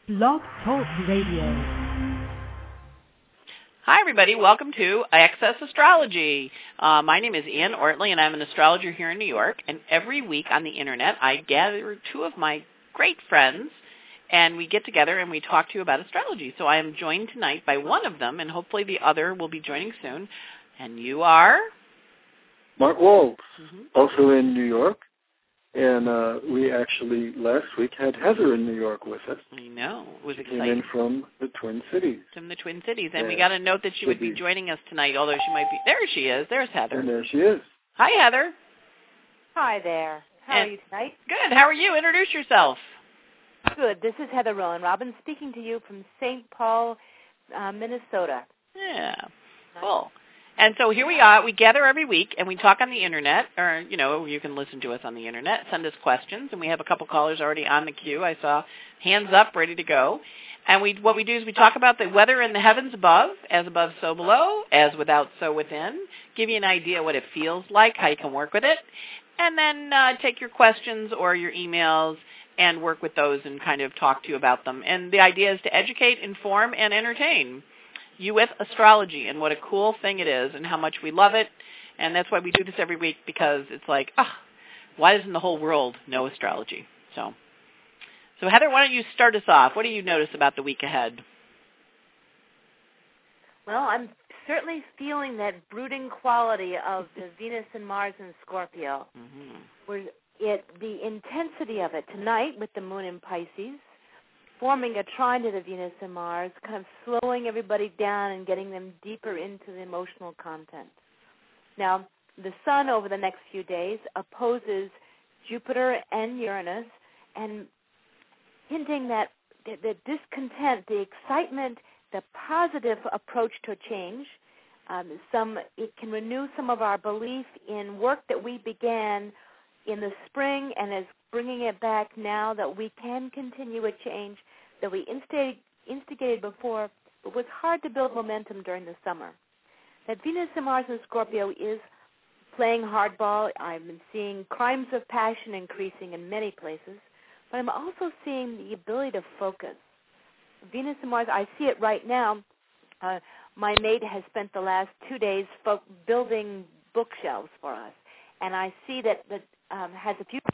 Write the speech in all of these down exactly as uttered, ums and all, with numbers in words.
Blog Talk Radio. Hi, everybody. Welcome to Access Astrology. Uh, my name is Ann Ortley, and I'm an astrologer here in New York. And every week on the Internet, I gather two of my great friends, and we get together and we talk to you about astrology. So I am joined tonight by one of them, and hopefully the other will be joining soon. And you are? Mark Wolf, mm-hmm. also in New York. And uh, we actually, last week, had Heather in New York with us. I know. It was she exciting. Came in from the Twin Cities. From the Twin Cities. And yeah. we got a note that she would be joining us tonight, although she might be... There she is. There's Heather. And there she is. Hi, Heather. Hi there. How and are you tonight? Good. How are you? Introduce yourself. Good. This is Heather Rowan Robbins speaking to you from Saint Paul, uh, Minnesota. Yeah. Cool. And so here we are. We gather every week, and we talk on the Internet, or, you know, you can listen to us on the Internet, send us questions, and we have a couple callers already on the queue. I saw hands up, ready to go. And we what we do is we talk about the weather in the heavens above, as above, so below, as without, so within, give you an idea what it feels like, how you can work with it, and then uh, take your questions or your emails and work with those and kind of talk to you about them. And the idea is to educate, inform, and entertain you with astrology and what a cool thing it is and how much we love it. And that's why we do this every week, because it's like, ah, oh, why doesn't the whole world know astrology? So, so Heather, why don't you start us off? What do you notice about the week ahead? Well, I'm certainly feeling that brooding quality of the Venus and Mars in Scorpio. Mm-hmm. Where it, the intensity of it tonight with the moon in Pisces, forming a trine to the Venus and Mars, kind of slowing everybody down and getting them deeper into the emotional content. Now, the Sun over the next few days opposes Jupiter and Uranus, and hinting that the, the discontent, the excitement, the positive approach to a change, um, some it can renew some of our belief in work that we began in the spring and is bringing it back now, that we can continue a change that we instigated, instigated before, but was hard to build momentum during the summer. That Venus and Mars in Scorpio is playing hardball. I've been seeing crimes of passion increasing in many places, but I'm also seeing the ability to focus. Venus and Mars, I see it right now. Uh, my mate has spent the last two days fo- building bookshelves for us, and I see that that um, has a few...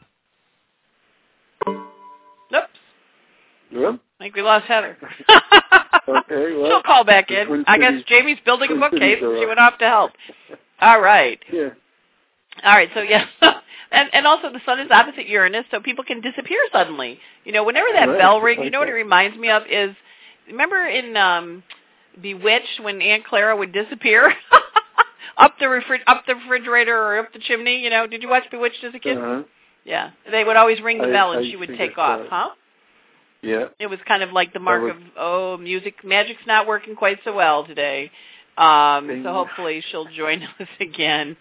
Oops. Yeah. I think we lost Heather. Okay, well. She'll call back in. I guess Jamie's building a bookcase and she went off to help. All right. Yeah. All right, so yeah. and and also the Sun is opposite Uranus, so people can disappear suddenly. You know, whenever that right. bell rings, you know what it reminds me of is, remember in um, Bewitched when Aunt Clara would disappear? up the refri- up the refrigerator or up the chimney, you know? Did you watch Bewitched as a kid? Uh-huh. Yeah. They would always ring the I, bell and I she would think take I off, it. huh? Yeah. It was kind of like the mark was... of, oh, music, magic's not working quite so well today. Um, Dang. so hopefully she'll join us again.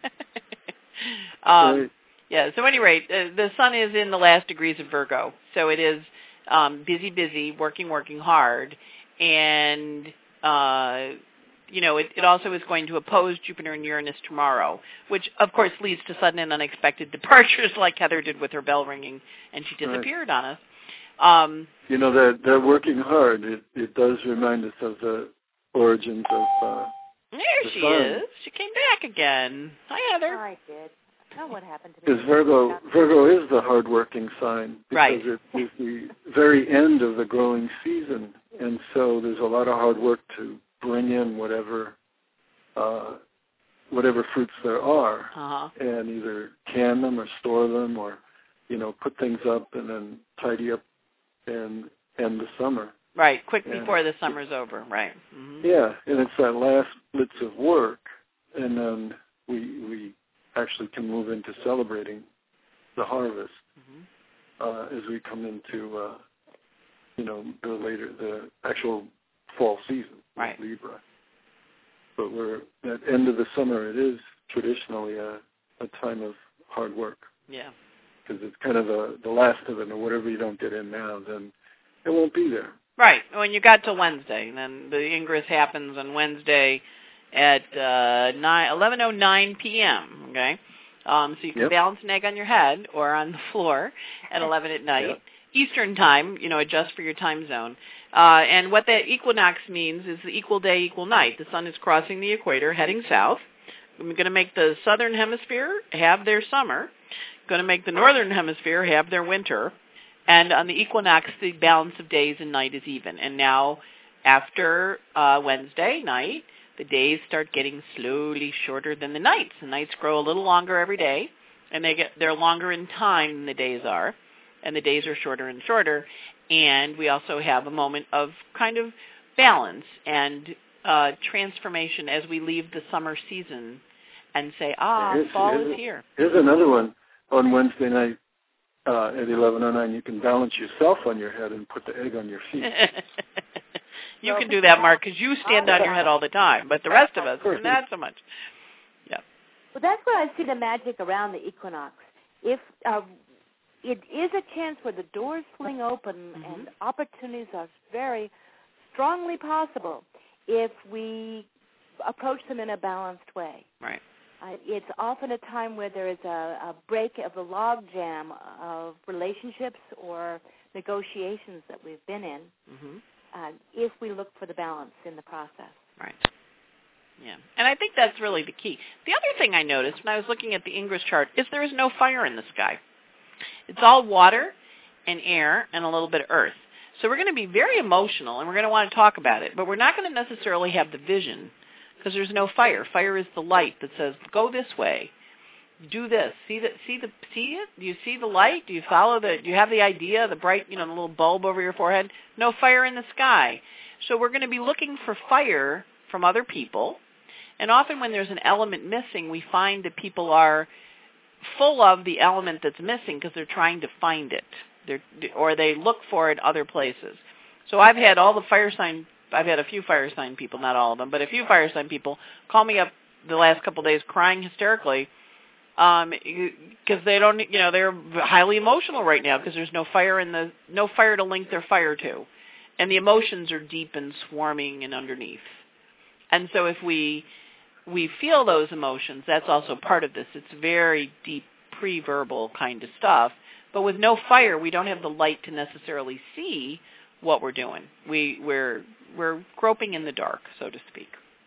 um, right. Yeah, so at any rate, uh, the Sun is in the last degrees of Virgo. So it is um, busy, busy, working, working hard. And, uh, you know, it, it also is going to oppose Jupiter and Uranus tomorrow, which, of course, leads to sudden and unexpected departures like Heather did with her bell ringing, and she disappeared right. on us. Um, you know, they're, they're working hard. It, it does remind us of the origins of uh, there the she sun. is. She came back again. Hi, Heather. I did. I know what happened to me. Because Virgo, Virgo is the hard-working sign. Because right. it is the very end of the growing season. And so there's a lot of hard work to bring in whatever uh, whatever fruits there are, uh-huh. and either can them or store them or, you know, put things up and then tidy up and end the summer. Right, quick and before the summer's over, right. Mm-hmm. Yeah, and it's that last blitz of work, and then we we actually can move into celebrating the harvest mm-hmm. uh, as we come into, uh, you know, the later, the actual fall season, right. Libra. But we're at the end of the summer, it is traditionally a, a time of hard work. Yeah. Because it's kind of the, the last of it, and whatever you don't get in now, then it won't be there. Right. When you got to Wednesday, and then the ingress happens on Wednesday at uh, eleven oh nine p.m., okay? Um, so you can yep. balance an egg on your head or on the floor at eleven at night. Yep. Eastern time, you know, adjust for your time zone. Uh, and what that equinox means is the equal day, equal night. The sun is crossing the equator, heading south. I'm going to make the southern hemisphere have their summer. Going to make the northern hemisphere have their winter. And on the equinox, the balance of days and night is even. And now, after uh, Wednesday night, the days start getting slowly shorter than the nights. The nights grow a little longer every day, and they get they're longer in time than the days are, and the days are shorter and shorter. And we also have a moment of kind of balance and uh, transformation as we leave the summer season and say, ah, here's, fall here's, is here. Here's another one. On Wednesday night uh, at eleven oh nine, you can balance yourself on your head and put the egg on your feet. You can do that, Mark, because you stand on your head all the time, but the rest of us, not so much. Yeah. Well, that's where I see the magic around the equinox. If uh, it is a chance where the doors swing open mm-hmm. and opportunities are very strongly possible if we approach them in a balanced way. Right. Uh, it's often a time where there is a, a break of the logjam of relationships or negotiations that we've been in. Mm-hmm. Uh, if we look for the balance in the process. Right. Yeah. And I think that's really the key. The other thing I noticed when I was looking at the Ingress chart is there is no fire in the sky. It's all water and air and a little bit of earth. So we're going to be very emotional, and we're going to want to talk about it, but we're not going to necessarily have the vision because there's no fire. Fire is the light that says, go this way. Do this. See the see the see it? Do you see the light? Do you follow the do you have the idea, the bright, you know, the little bulb over your forehead? No fire in the sky. So we're going to be looking for fire from other people. And often when there's an element missing, we find that people are full of the element that's missing because they're trying to find it. They're, or they look for it other places. So I've had all the fire sign I've had a few fire sign people, not all of them, but a few fire sign people call me up the last couple of days crying hysterically. Um, because they don't, you know, they're highly emotional right now because there's no fire in the, no fire to link their fire to, and the emotions are deep and swarming and underneath. And so if we we feel those emotions, that's also part of this. It's very deep, pre-verbal kind of stuff. But with no fire, we don't have the light to necessarily see what we're doing. We we're we're groping in the dark, so to speak.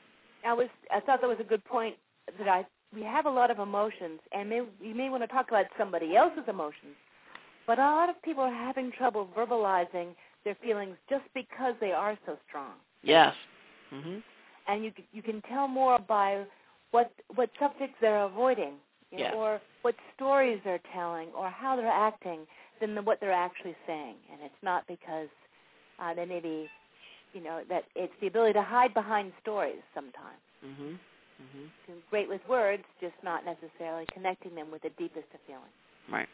I was I thought that was a good point that I. We have a lot of emotions, and may, you may want to talk about somebody else's emotions, but a lot of people are having trouble verbalizing their feelings just because they are so strong. Yes. Mm-hmm. And you you can tell more by what what subjects they're avoiding, you know, yes. or what stories they're telling, or how they're acting, than the, what they're actually saying. And it's not because uh, they may be, you know, that it's the ability to hide behind stories sometimes. Mm-hmm. Mm-hmm. Great with words, just not necessarily connecting them with the deepest of feelings. Right.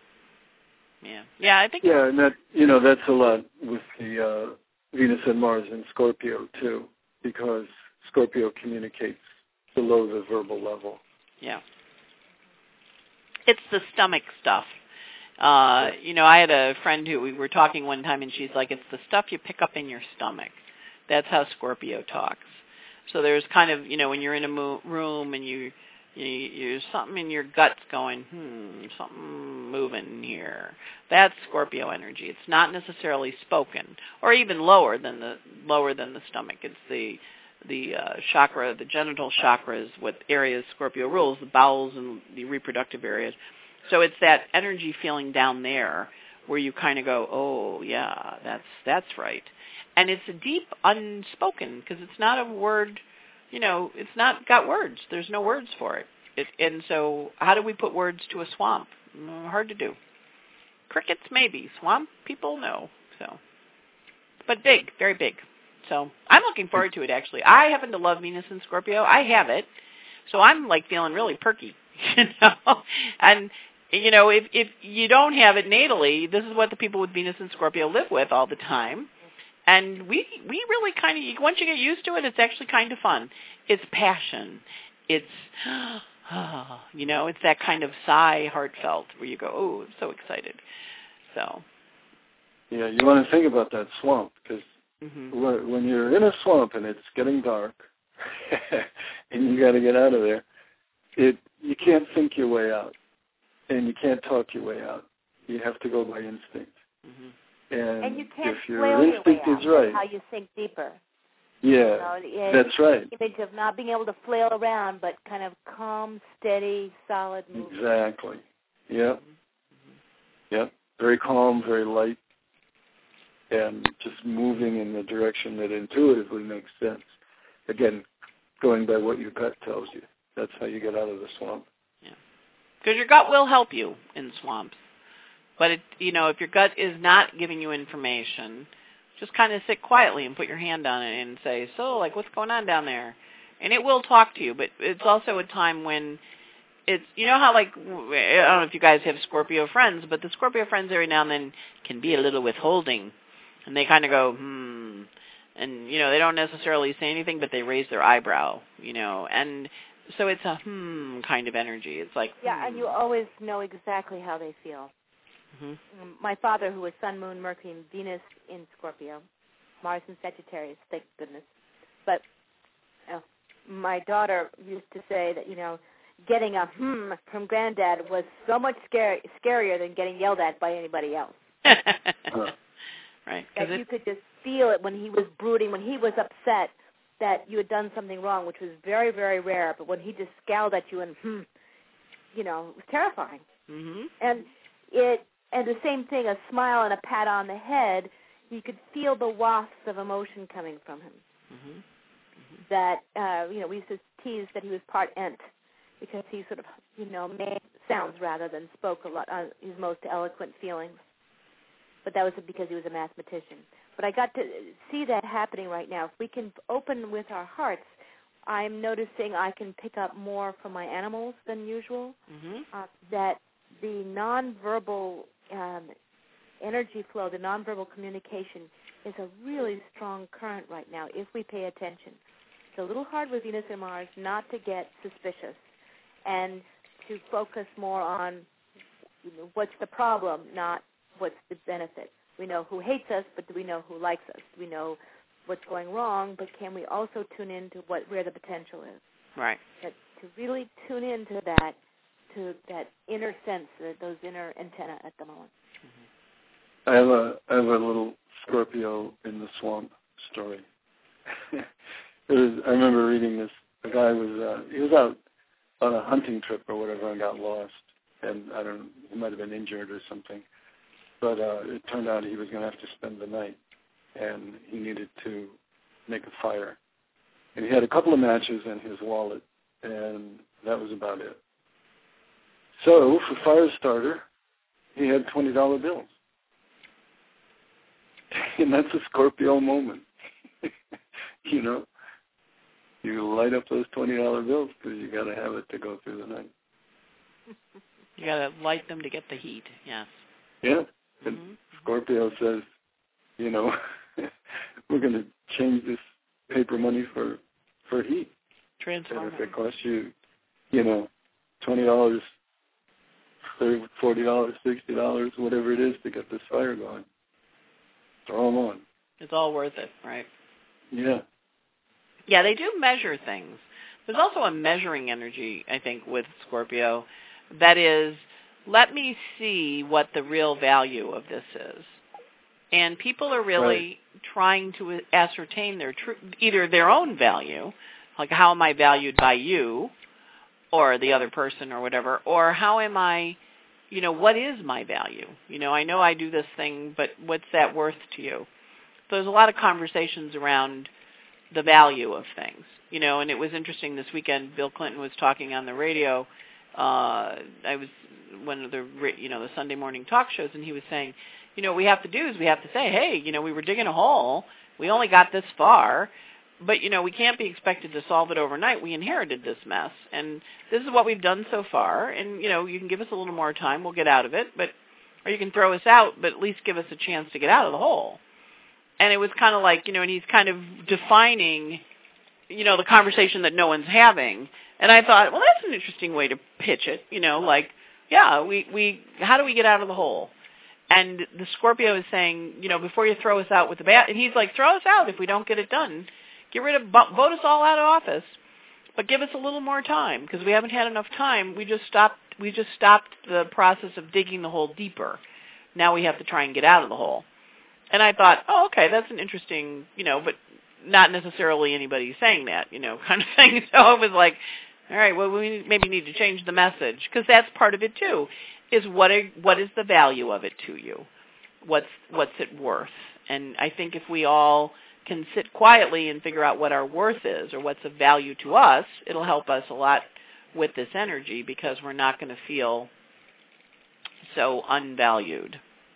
Yeah. Yeah, I think. Yeah, and that you know that's a lot with the uh, Venus and Mars in Scorpio too, because Scorpio communicates below the verbal level. Yeah. It's the stomach stuff. Uh, you know, I had a friend who we were talking one time, and she's like, "It's the stuff you pick up in your stomach." That's how Scorpio talks. So there's kind of, you know, when you're in a mo- room and you, you, you're something in your gut's going, hmm, something moving here. That's Scorpio energy. It's not necessarily spoken, or even lower than the lower than the stomach. It's the the uh, chakra, the genital chakras, what areas Scorpio rules, the bowels and the reproductive areas. So it's that energy feeling down there where you kind of go, oh yeah, that's that's right. And it's a deep unspoken because it's not a word, you know, it's not got words. There's no words for it. it. And so how do we put words to a swamp? Mm, hard to do. Crickets, maybe. Swamp, people, no. So, but big, very big. So I'm looking forward to it, actually. I happen to love Venus in Scorpio. I have it. So I'm, like, feeling really perky, you know. And, you know, if, if you don't have it natally, this is what the people with Venus in Scorpio live with all the time. And we we really kind of, once you get used to it, it's actually kind of fun. It's passion. It's, you know, it's that kind of sigh, heartfelt, where you go, oh, I'm so excited. So. Yeah, you want to think about that swamp, because mm-hmm. when you're in a swamp and it's getting dark and you got to get out of there, it you can't think your way out, and you can't talk your way out. You have to go by instinct. Mm-hmm. And, and you can't if your flail instinct your way is out. right, That's how you sink deeper. yeah, you know, yeah that's right. The image of not being able to flail around, but kind of calm, steady, solid movement. Exactly. Yep. Mm-hmm. Yep. Very calm, very light, and just moving in the direction that intuitively makes sense. Again, going by what your gut tells you. That's how you get out of the swamp. Yeah. Because your gut will help you in swamps. But, it, you know, if your gut is not giving you information, just kind of sit quietly and put your hand on it and say, so, like, what's going on down there? And it will talk to you, but it's also a time when it's, you know how, like, I don't know if you guys have Scorpio friends, but the Scorpio friends every now and then can be a little withholding. And they kind of go, hmm. And, you know, they don't necessarily say anything, but they raise their eyebrow, you know. And so it's a hmm kind of energy. It's like, yeah, hmm. and you always know exactly how they feel. Mm-hmm. My father, who was Sun, Moon, Mercury, and Venus in Scorpio, Mars in Sagittarius, thank goodness. But uh, my daughter used to say that, you know, getting a hmm from Granddad was so much scary, scarier than getting yelled at by anybody else. Right. That you could just feel it when he was brooding, when he was upset that you had done something wrong, which was very, very rare. But when he just scowled at you and hmm, you know, it was terrifying. Mm-hmm. And it, and the same thing, a smile and a pat on the head, you could feel the wafts of emotion coming from him. Mm-hmm. Mm-hmm. That, uh, you know, we used to tease that he was part Ent because he sort of, you know, made sounds rather than spoke a lot on his most eloquent feelings. But that was because he was a mathematician. But I got to see that happening right now. If we can open with our hearts, I'm noticing I can pick up more from my animals than usual. Mm-hmm. Uh, that the nonverbal um, energy flow, the nonverbal communication, is a really strong current right now if we pay attention. It's a little hard with Venus and Mars not to get suspicious and to focus more on, you know, what's the problem, not what's the benefit. We know who hates us, but do we know who likes us? Do we know what's going wrong, but can we also tune into what where the potential is? Right. That, to really tune into that, to that inner sense, uh, those inner antenna at the moment. Mm-hmm. I have a I have a little Scorpio in the swamp story. it was, I remember reading this. The guy was uh, he was out on a hunting trip or whatever and got lost, and I don't he might have been injured or something. But uh, it turned out he was going to have to spend the night, and he needed to make a fire. And he had a couple of matches in his wallet, and that was about it. So for fire starter, he had twenty dollar bills. And that's a Scorpio moment. You know, you light up those twenty dollar bills because you got to have it to go through the night. You got to light them to get the heat, yes. Yeah. And mm-hmm. Scorpio says, you know, we're going to change this paper money for for heat. Transform. And if it costs you, you know, twenty dollars, thirty, forty dollars, sixty dollars, whatever it is to get this fire going, throw them on. It's all worth it, right? Yeah. Yeah, they do measure things. There's also a measuring energy, I think, with Scorpio. That is, let me see what the real value of this is. And people are really right. trying to ascertain their tr- either their own value, like how am I valued by you or the other person or whatever, or how am I, you know, what is my value? You know, I know I do this thing, but what's that worth to you? So there's a lot of conversations around the value of things, you know, and it was interesting this weekend. Bill Clinton was talking on the radio. Uh, I was one of the, you know, the Sunday morning talk shows, and he was saying, you know, what we have to do is we have to say, hey, you know, we were digging a hole. We only got this far, but, you know, we can't be expected to solve it overnight. We inherited this mess, and this is what we've done so far, and, you know, you can give us a little more time. We'll get out of it, but, or you can throw us out, but at least give us a chance to get out of the hole. And it was kind of like, you know, and he's kind of defining, you know, the conversation that no one's having. And I thought, well, that's an interesting way to pitch it, you know, like, yeah, we, we how do we get out of the hole? And the Scorpio is saying, you know, before you throw us out with the bat, and he's like, throw us out if we don't get it done. Get rid of, vote us all out of office, but give us a little more time because we haven't had enough time. We just stopped, we just stopped the process of digging the hole deeper. Now we have to try and get out of the hole. And I thought, oh, okay, that's an interesting, you know, but not necessarily anybody saying that, you know, kind of thing. So it was like, all right, well, we maybe need to change the message, because that's part of it too, is what are, what is the value of it to you? What's what's it worth? And I think if we all can sit quietly and figure out what our worth is or what's of value to us, it'll help us a lot with this energy, because we're not going to feel so unvalued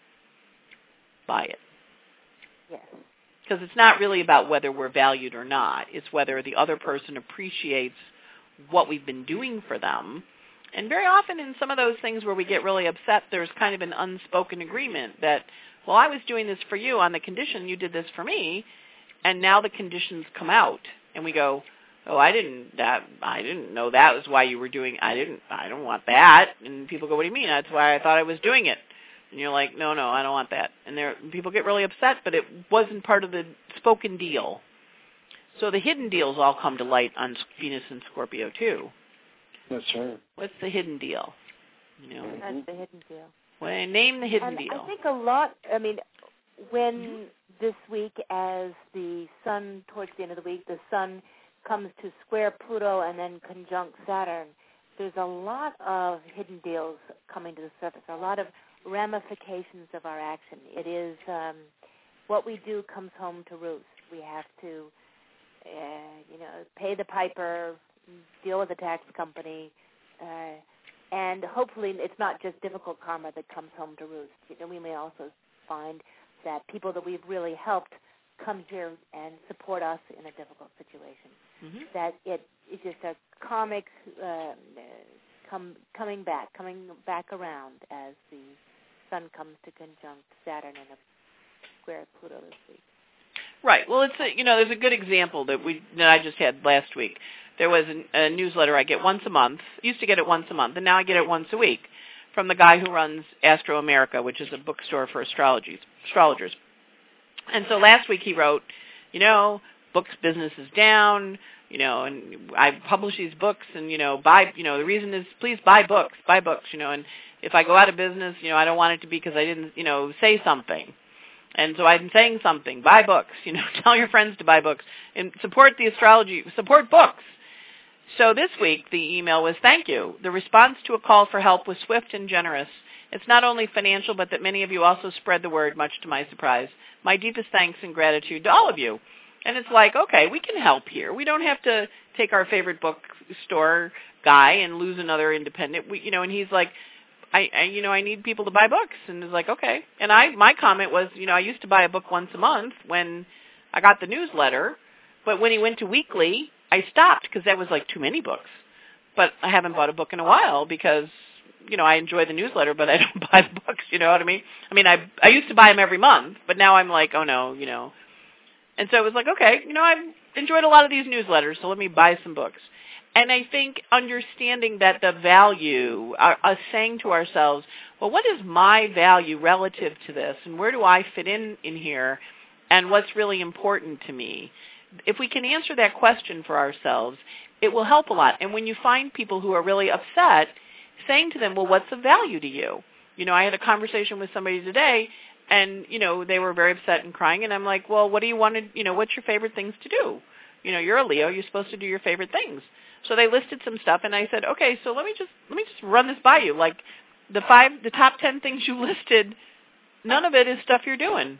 by it. Yes. Because it's not really about whether we're valued or not. It's whether the other person appreciates what we've been doing for them. And very often in some of those things where we get really upset, there's kind of an unspoken agreement that, well, I was doing this for you on the condition you did this for me, and now the conditions come out, and we go, oh, I didn't that I didn't know that was why you were doing. I didn't. I don't want that. And people go, what do you mean? That's why I thought I was doing it. And you're like, no, no, I don't want that. And there, people get really upset, but it wasn't part of the spoken deal. So the hidden deals all come to light on Venus and Scorpio too. That's right. What's the hidden deal? You know, that's the hidden deal. When I name the hidden and deal. I think a lot. I mean, when mm-hmm. this week, as the sun towards the end of the week, the sun comes to square Pluto and then conjunct Saturn, there's a lot of hidden deals coming to the surface, a lot of ramifications of our action. It is um, what we do comes home to roost. We have to, uh, you know, pay the piper, deal with the tax company, uh, and hopefully it's not just difficult karma that comes home to roost. You know, we may also find that people that we've really helped come here and support us in a difficult situation. Mm-hmm. That it is just a karmic uh, come, coming back, coming back around as the sun comes to conjunct Saturn and a square Pluto this week. Right. Well, it's a, you know, there's a good example that we that I just had last week. There was a, a newsletter I get once a month. I used to get it once a month, and now I get it once a week from the guy who runs Astro America, which is a bookstore for astrologies, astrologers. And so last week he wrote, you know, books business is down, you know, and I publish these books, and, you know, buy, you know, the reason is please buy books, buy books, you know, and if I go out of business, you know, I don't want it to be because I didn't, you know, say something. And so I'm saying something, buy books, you know, tell your friends to buy books, and support the astrology, support books. So this week the email was, thank you. The response to a call for help was swift and generous. It's not only financial, but that many of you also spread the word, much to my surprise. My deepest thanks and gratitude to all of you. And it's like, okay, we can help here. We don't have to take our favorite bookstore guy and lose another independent. We, you know, and he's like, I, I, you know, I need people to buy books. And it's like, okay. And I, my comment was, you know, I used to buy a book once a month when I got the newsletter, but when he went to weekly, I stopped because that was like too many books. But I haven't bought a book in a while because, you know, I enjoy the newsletter, but I don't buy the books, you know what I mean? I mean, I I used to buy them every month, but now I'm like, oh, no, you know. And so it was like, okay, you know, I've enjoyed a lot of these newsletters, so let me buy some books. And I think understanding that the value, uh, us saying to ourselves, well, what is my value relative to this, and where do I fit in in here, and what's really important to me? If we can answer that question for ourselves, it will help a lot. And when you find people who are really upset, saying to them, well, what's of value to you? You know, I had a conversation with somebody today, and, you know, they were very upset and crying, and I'm like, well, what do you want to, you know, what's your favorite things to do? You know, you're a Leo, you're supposed to do your favorite things. So they listed some stuff, and I said, okay, so let me just let me just run this by you. Like the five, the top ten things you listed, none of it is stuff you're doing.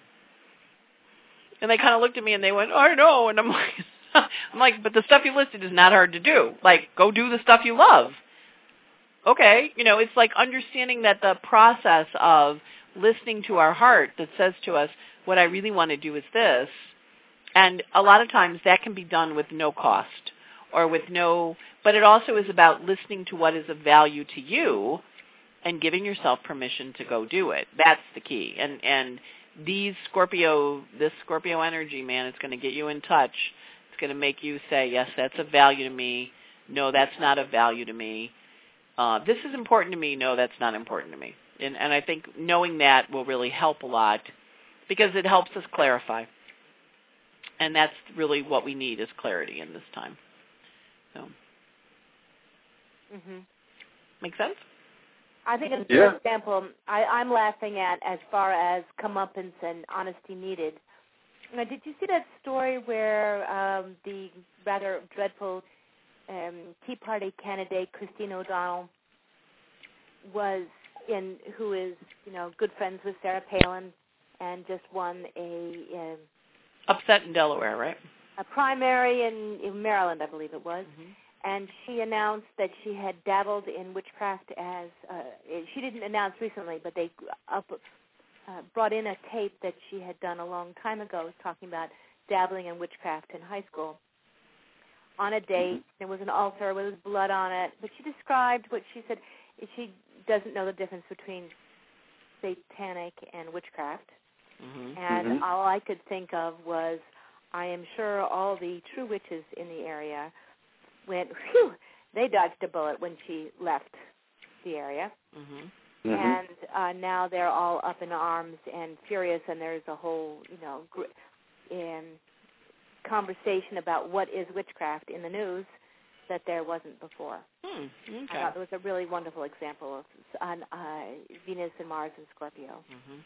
And they kind of looked at me and they went, oh, I know. And I'm like, I'm like, but the stuff you listed is not hard to do. Like, go do the stuff you love. Okay, you know, it's like understanding that the process of listening to our heart that says to us, what I really want to do is this. And a lot of times that can be done with no cost or with no, but it also is about listening to what is of value to you and giving yourself permission to go do it. That's the key. And and these Scorpio, this Scorpio energy, man, it's going to get you in touch. It's going to make you say, yes, that's of value to me. No, that's not of value to me. Uh, this is important to me. No, that's not important to me. And, and I think knowing that will really help a lot because it helps us clarify. And that's really what we need is clarity in this time. So, mm-hmm. Make sense? I think it's a Yeah. good example I, I'm laughing at as far as comeuppance and honesty needed. Now, did you see that story where um, the rather dreadful um, Tea Party candidate Christine O'Donnell was in, who is, you know, good friends with Sarah Palin and just won a um, upset in Delaware, right? A primary in, in Maryland, I believe it was. Mm-hmm. And she announced that she had dabbled in witchcraft as, uh, she didn't announce recently, but they up, uh, brought in a tape that she had done a long time ago talking about dabbling in witchcraft in high school. On a date, there was an altar with blood on it, but she described what she said, she doesn't know the difference between satanic and witchcraft. Mm-hmm. And Mm-hmm. all I could think of was, I am sure all the true witches in the area went, whew, they dodged a bullet when she left the area. Mm-hmm. Mm-hmm. And uh, now they're all up in arms and furious, and there's a whole, you know, gr- in conversation about what is witchcraft in the news that there wasn't before. Hmm. Okay. I thought it was a really wonderful example of on uh, Venus and Mars and Scorpio. Mm-hmm.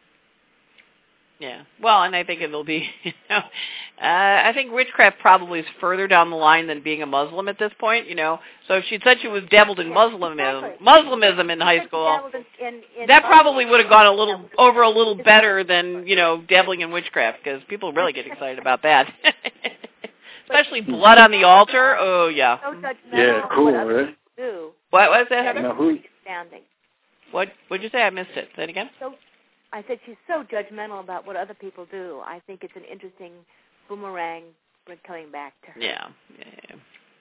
Yeah. Well, and I think it'll be, you know, uh, I think witchcraft probably is further down the line than being a Muslim at this point, you know. So if she'd said she was dabbled in Muslimism, Exactly. Muslimism in high school, In, in, in that probably would have gone a little over a little better than, you know, dabbling in witchcraft, because people really get excited about that. Especially blood on the altar. Oh, yeah. So judgmental Yeah, of cool, what others right? do. What was that, Heather? Now, who, Astounding. What would you say? I missed it. Say it again. So I said she's so judgmental about what other people do. I think it's an interesting boomerang coming back to her. Yeah. Yeah.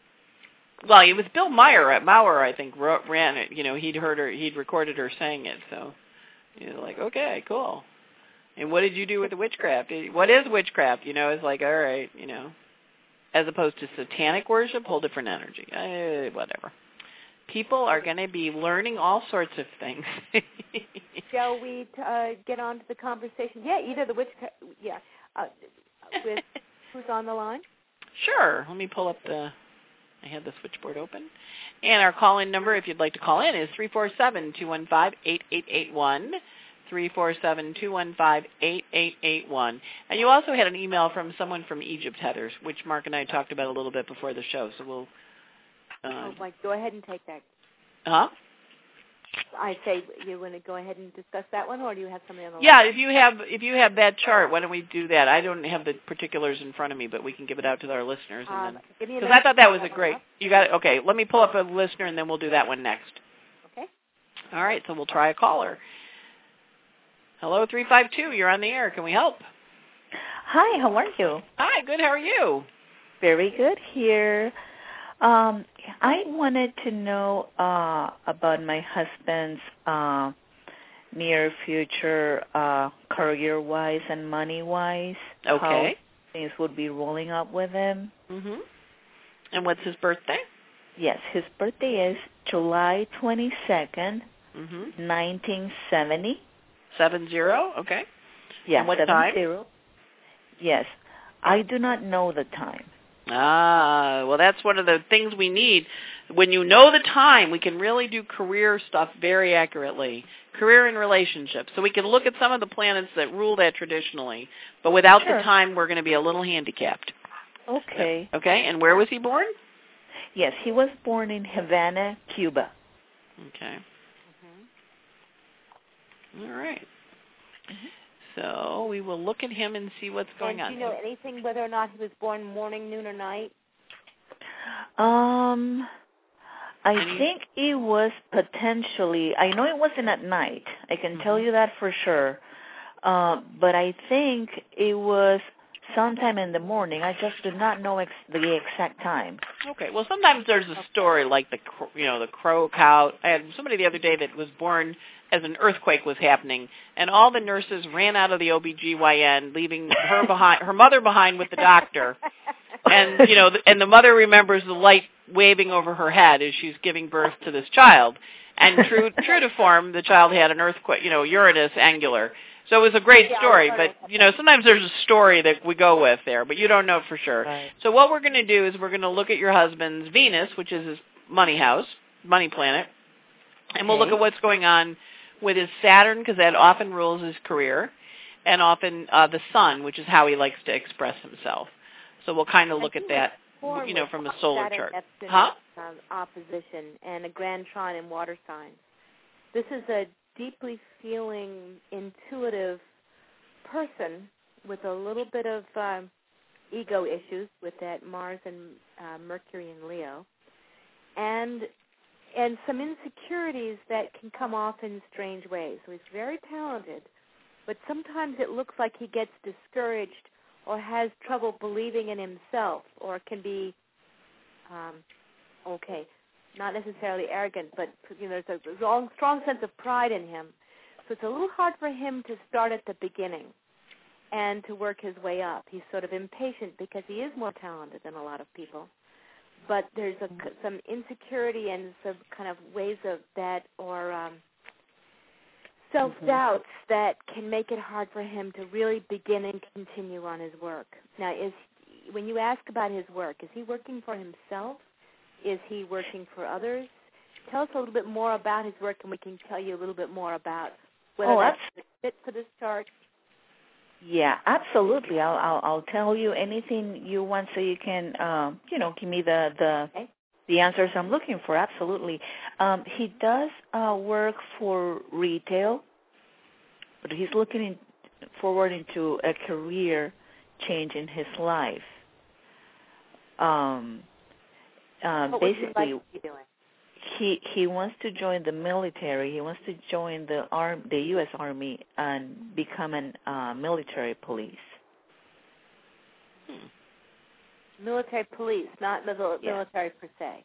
Well, it was Bill Meyer at Maurer, I think, wrote, ran it. You know, he'd heard her, he'd recorded her saying it. So, you know, like, okay, cool. And what did you do with the witchcraft? What is witchcraft? You know, it's like, all right, you know, as opposed to satanic worship, whole different energy. Uh, whatever. People are going to be learning all sorts of things. Shall we uh, get on to the conversation? Yeah, either the witchcraft, yeah, uh, with who's on the line? Sure. Let me pull up the, I had the switchboard open. And our call-in number, if you'd like to call in, is three four seven, two one five, eight eight eight one, three four seven, two one five, eight eight eight one. And you also had an email from someone from Egypt, Heather, which Mark and I talked about a little bit before the show, so we'll... Uh, oh, Mike, go ahead and take that. huh? I say you want to go ahead and discuss that one, or do you have something on the line? Yeah, if you have if you have that chart, why don't we do that? I don't have the particulars in front of me, but we can give it out to our listeners. Um, Because I thought that was a great. You got it. Okay, let me pull up a listener, and then we'll do that one next. Okay. All right, so we'll try a caller. Hello, three five two. You're on the air. Can we help? Hi, how are you? Hi, good. How are you? Very good here. Um, I wanted to know uh, about my husband's uh, near future uh, career-wise and money-wise. Okay. How things would be rolling up with him. Mhm. And what's his birthday? Yes, his birthday is July twenty-second, Mhm. nineteen seventy. Seven zero. Okay. Yes, and what seven time? Zero. Yes, I do not know the time. Ah, well, that's one of the things we need. When you know the time, we can really do career stuff very accurately. Career and relationships. So we can look at some of the planets that rule that traditionally, but without Sure. the time, we're going to be a little handicapped. Okay. Okay, and where was he born? Yes, he was born in Havana, Cuba. Okay. Mm-hmm. All right. Mm-hmm. So we will look at him and see what's going and on. do you know anything whether or not he was born morning, noon, or night? Um, I Any? think it was potentially, I know it wasn't at night. I can Mm-hmm. tell you that for sure. Uh, but I think it was sometime in the morning. I just do not know ex- the exact time. Okay. Well, sometimes there's a story like the cr- you know the crow cow. I had somebody the other day that was born as an earthquake was happening, and all the nurses ran out of the O B G Y N, leaving her behind, her mother behind with the doctor. And you know, and the mother remembers the light waving over her head as she's giving birth to this child. And true true to form, the child had an earthquake, you know, Uranus angular. So it was a great story, but, you know, sometimes there's a story that we go with there, but you don't know for sure. Right. So what we're going to do is we're going to look at your husband's Venus, which is his money house, money planet, And we'll look at what's going on with his Saturn, because that often rules his career, and often uh, the Sun, which is how he likes to express himself. So we'll kind of look at that, you know, from a solar Saturn, chart. Neptune, Huh? Um, opposition and a grand trine in water signs. This is a deeply feeling, intuitive person with a little bit of um, ego issues with that Mars and uh, Mercury in Leo, and and some insecurities that can come off in strange ways. So he's very talented, but sometimes it looks like he gets discouraged or has trouble believing in himself, or can be, um, okay, not necessarily arrogant, but you know, there's a strong, strong sense of pride in him. So it's a little hard for him to start at the beginning and to work his way up. He's sort of impatient because he is more talented than a lot of people. But there's a, some insecurity and some kind of ways of that, or um, self-doubts mm-hmm. that can make it hard for him to really begin and continue on his work. Now, is when you ask about his work, is he working for himself? Is he working for others? Tell us a little bit more about his work, and we can tell you a little bit more about whether oh, that's fit for this chart. Yeah, absolutely. I'll, I'll I'll tell you anything you want, so you can um, you know give me the the okay. the answers I'm looking for. Absolutely. Um, he does uh, work for retail, but he's looking in, forward into a career change in his life. Um, uh, what basically, would you like to be doing? He he wants to join the military. He wants to join the arm, the U S Army, and become an uh, military police. Hmm. Military police, not mil- yeah. military per se.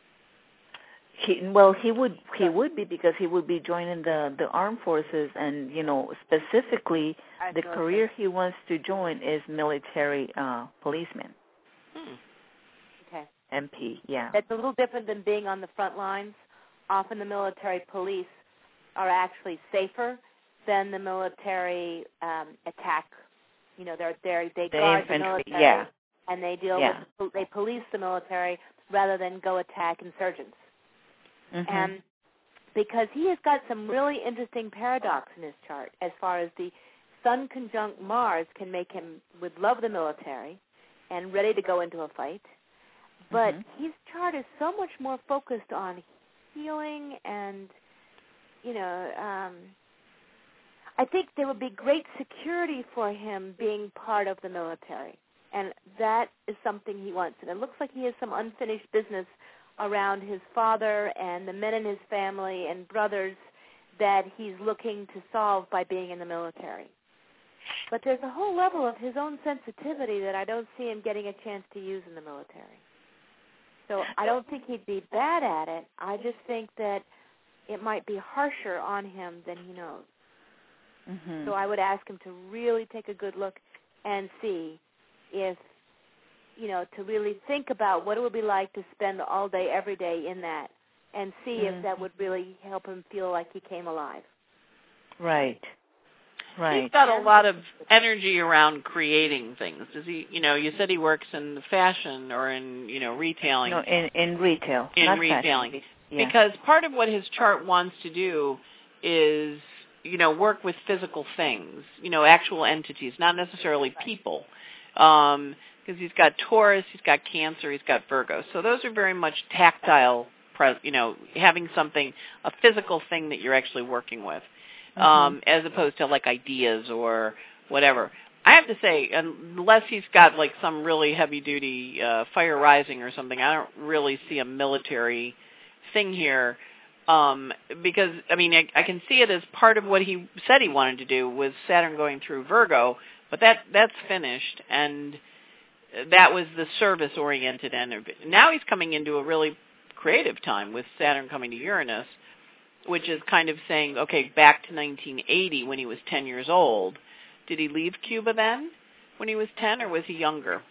He, well, he would he would be, because he would be joining the, the armed forces, and you know specifically I the career he wants to join is military uh, policeman. Hmm. Okay. M P, yeah. That's a little different than being on the front lines. Often the military police are actually safer than the military um, attack. You know, they're, they're, they the guard infantry, the military, yeah. and they deal yeah. with, they police the military rather than go attack insurgents. Mm-hmm. And because he has got some really interesting paradox in his chart, as far as the Sun conjunct Mars can make him would love the military and ready to go into a fight. But mm-hmm. his chart is so much more focused on healing, and, you know, um, I think there would be great security for him being part of the military. And that is something he wants. And it looks like he has some unfinished business around his father and the men in his family and brothers that he's looking to solve by being in the military. But there's a whole level of his own sensitivity that I don't see him getting a chance to use in the military. So I don't think he'd be bad at it. I just think that it might be harsher on him than he knows. Mm-hmm. So I would ask him to really take a good look and see if, you know, to really think about what it would be like to spend all day, every day in that, and see mm-hmm. if that would really help him feel like he came alive. Right. Right. He's got a lot of energy around creating things. Does he, you know, you said he works in the fashion or in, you know, retailing. No, in, in retail. In not retailing. Fashion. Yeah. Because part of what his chart wants to do is, you know, work with physical things, you know, actual entities, not necessarily people. Um, because he's got Taurus, he's got Cancer, he's got Virgo. So those are very much tactile, you know, having something, a physical thing that you're actually working with. Um, mm-hmm. As opposed to like ideas or whatever. I have to say, unless he's got like some really heavy-duty uh, fire rising or something, I don't really see a military thing here. Um, because, I mean, I, I can see it as part of what he said he wanted to do with Saturn going through Virgo, but that that's finished, and that was the service-oriented end of it. Now he's coming into a really creative time with Saturn coming to Uranus, which is kind of saying, okay, back to nineteen eighty when he was ten years old. Did he leave Cuba then when he was ten, or was he younger?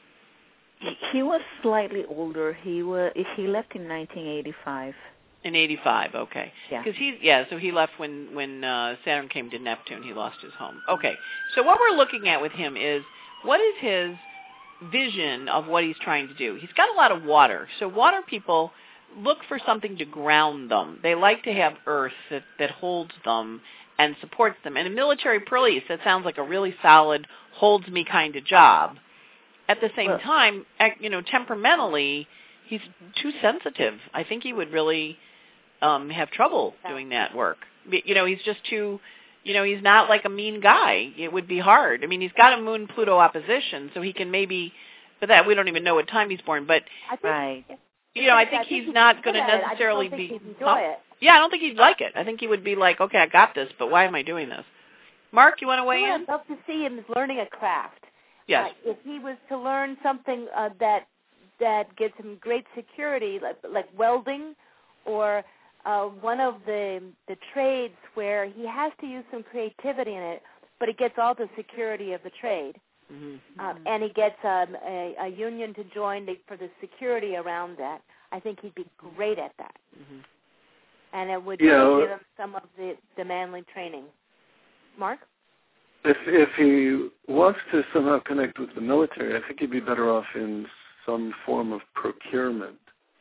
He was slightly older. He was he left in nineteen eighty-five. In eighty-five, okay. Yeah. Because he, yeah, so he left when when uh, Saturn came to Neptune. He lost his home. Okay. So what we're looking at with him is, what is his vision of what he's trying to do? He's got a lot of water. So water people look for something to ground them. They like to have earth that, that holds them and supports them. And a military police, that sounds like a really solid, holds me kind of job. At the same well, time, you know, temperamentally, he's too sensitive. I think he would really um, have trouble doing that work. You know, he's just too, you know, he's not like a mean guy. It would be hard. I mean, he's got a Moon-Pluto opposition, so he can maybe, but that we don't even know what time he's born. But, I think, right. you know, I think, I think he's not going to necessarily I just don't think be. he'd enjoy huh? it. Yeah, I don't think he'd like it. I think he would be like, okay, I got this, but why am I doing this? Mark, you want to weigh in? I'd love to see him learning a craft. Yes. Uh, if he was to learn something uh, that that gives him great security, like, like welding, or uh, one of the the trades where he has to use some creativity in it, but he gets all the security of the trade, mm-hmm. um, and he gets um, a, a union to join the, for the security around that. I think he'd be great at that. Mm-hmm. And it would yeah, really give him some of the, the manly training. Mark? If if he wants to somehow connect with the military, I think he'd be better off in some form of procurement.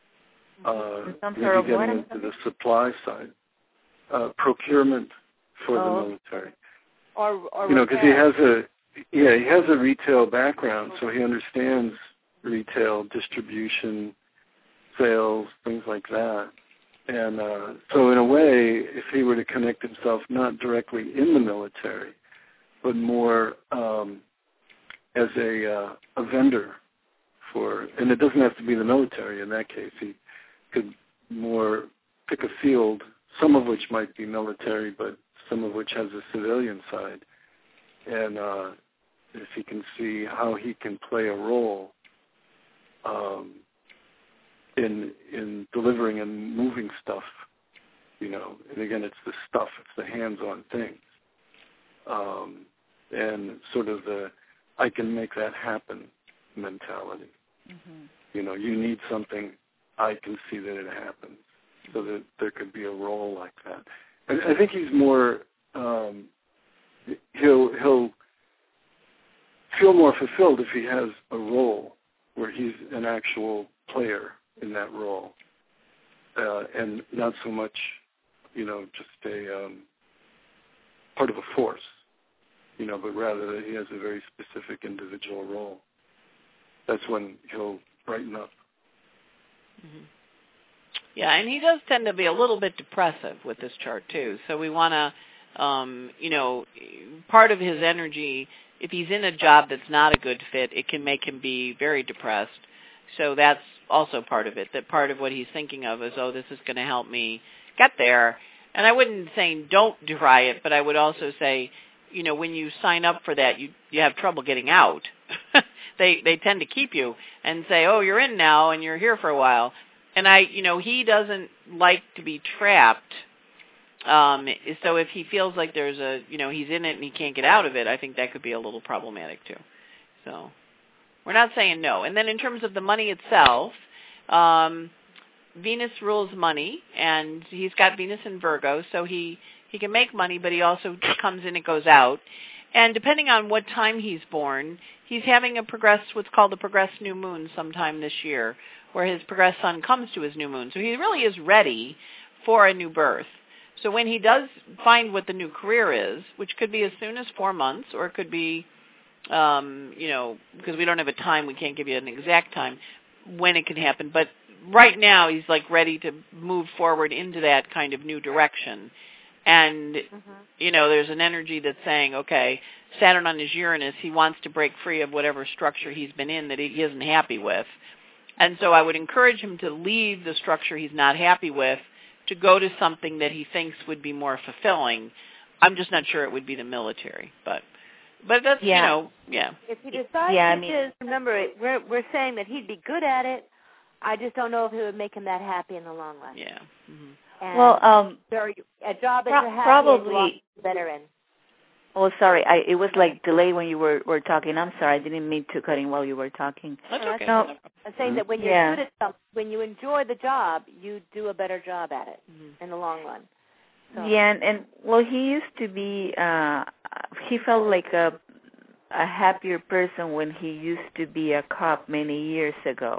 Uh, some maybe sort of getting what? into the supply side. Uh, procurement for oh. the military. Or, or you know, because he has a yeah he has a retail background, so he understands retail distribution, sales, things like that. And uh, so in a way, if he were to connect himself not directly in the military, but more um, as a uh, a vendor for, and it doesn't have to be the military in that case. He could more pick a field, some of which might be military, but some of which has a civilian side. And uh, if he can see how he can play a role um, in in delivering and moving stuff, you know, and again, it's the stuff, it's the hands-on things. Um, and sort of the, I can make that happen mentality. Mm-hmm. You know, you need something, I can see that it happens. So that there could be a role like that. I, I think he's more, um, he'll, he'll feel more fulfilled if he has a role where he's an actual player in that role. Uh, and not so much, you know, just a um, part of a force. You know, but rather that he has a very specific individual role. That's when he'll brighten up. Mm-hmm. Yeah, and he does tend to be a little bit depressive with this chart too. So we want to, um, you know, part of his energy, if he's in a job that's not a good fit, it can make him be very depressed. So that's also part of it, that part of what he's thinking of is, oh, this is going to help me get there. And I wouldn't say don't try it, but I would also say, you know, when you sign up for that, you you have trouble getting out. they they tend to keep you and say, oh, you're in now and you're here for a while. And I, you know, he doesn't like to be trapped. Um, so if he feels like there's a, you know, he's in it and he can't get out of it, I think that could be a little problematic too. So we're not saying no. And then in terms of the money itself, um, Venus rules money, and he's got Venus in Virgo, so he, he can make money, but he also comes in and goes out. And depending on what time he's born, he's having a progress, what's called a progress new moon sometime this year, where his progress sun comes to his new moon. So he really is ready for a new birth. So when he does find what the new career is, which could be as soon as four months, or it could be, um, you know, because we don't have a time, we can't give you an exact time when it can happen. But right now he's like ready to move forward into that kind of new direction. And, mm-hmm. you know, there's an energy that's saying, okay, Saturn on his Uranus, he wants to break free of whatever structure he's been in that he isn't happy with. And so I would encourage him to leave the structure he's not happy with to go to something that he thinks would be more fulfilling. I'm just not sure it would be the military, but but that's, yeah. you know, yeah. If he decides yeah, it I mean, is, remember, we're, we're saying that he'd be good at it. I just don't know if it would make him that happy in the long run. Yeah. Mm-hmm. And well, um, a job that pro- you're happy probably in, better in. Oh, sorry, I, it was like delayed when you were, were talking. I'm sorry, I didn't mean to cut in while you were talking. That's okay. No, I'm saying that when you're yeah. good at something, when you enjoy the job, you do a better job at it mm-hmm. in the long run. So. Yeah, and, and well, he used to be. Uh, he felt like a a happier person when he used to be a cop many years ago.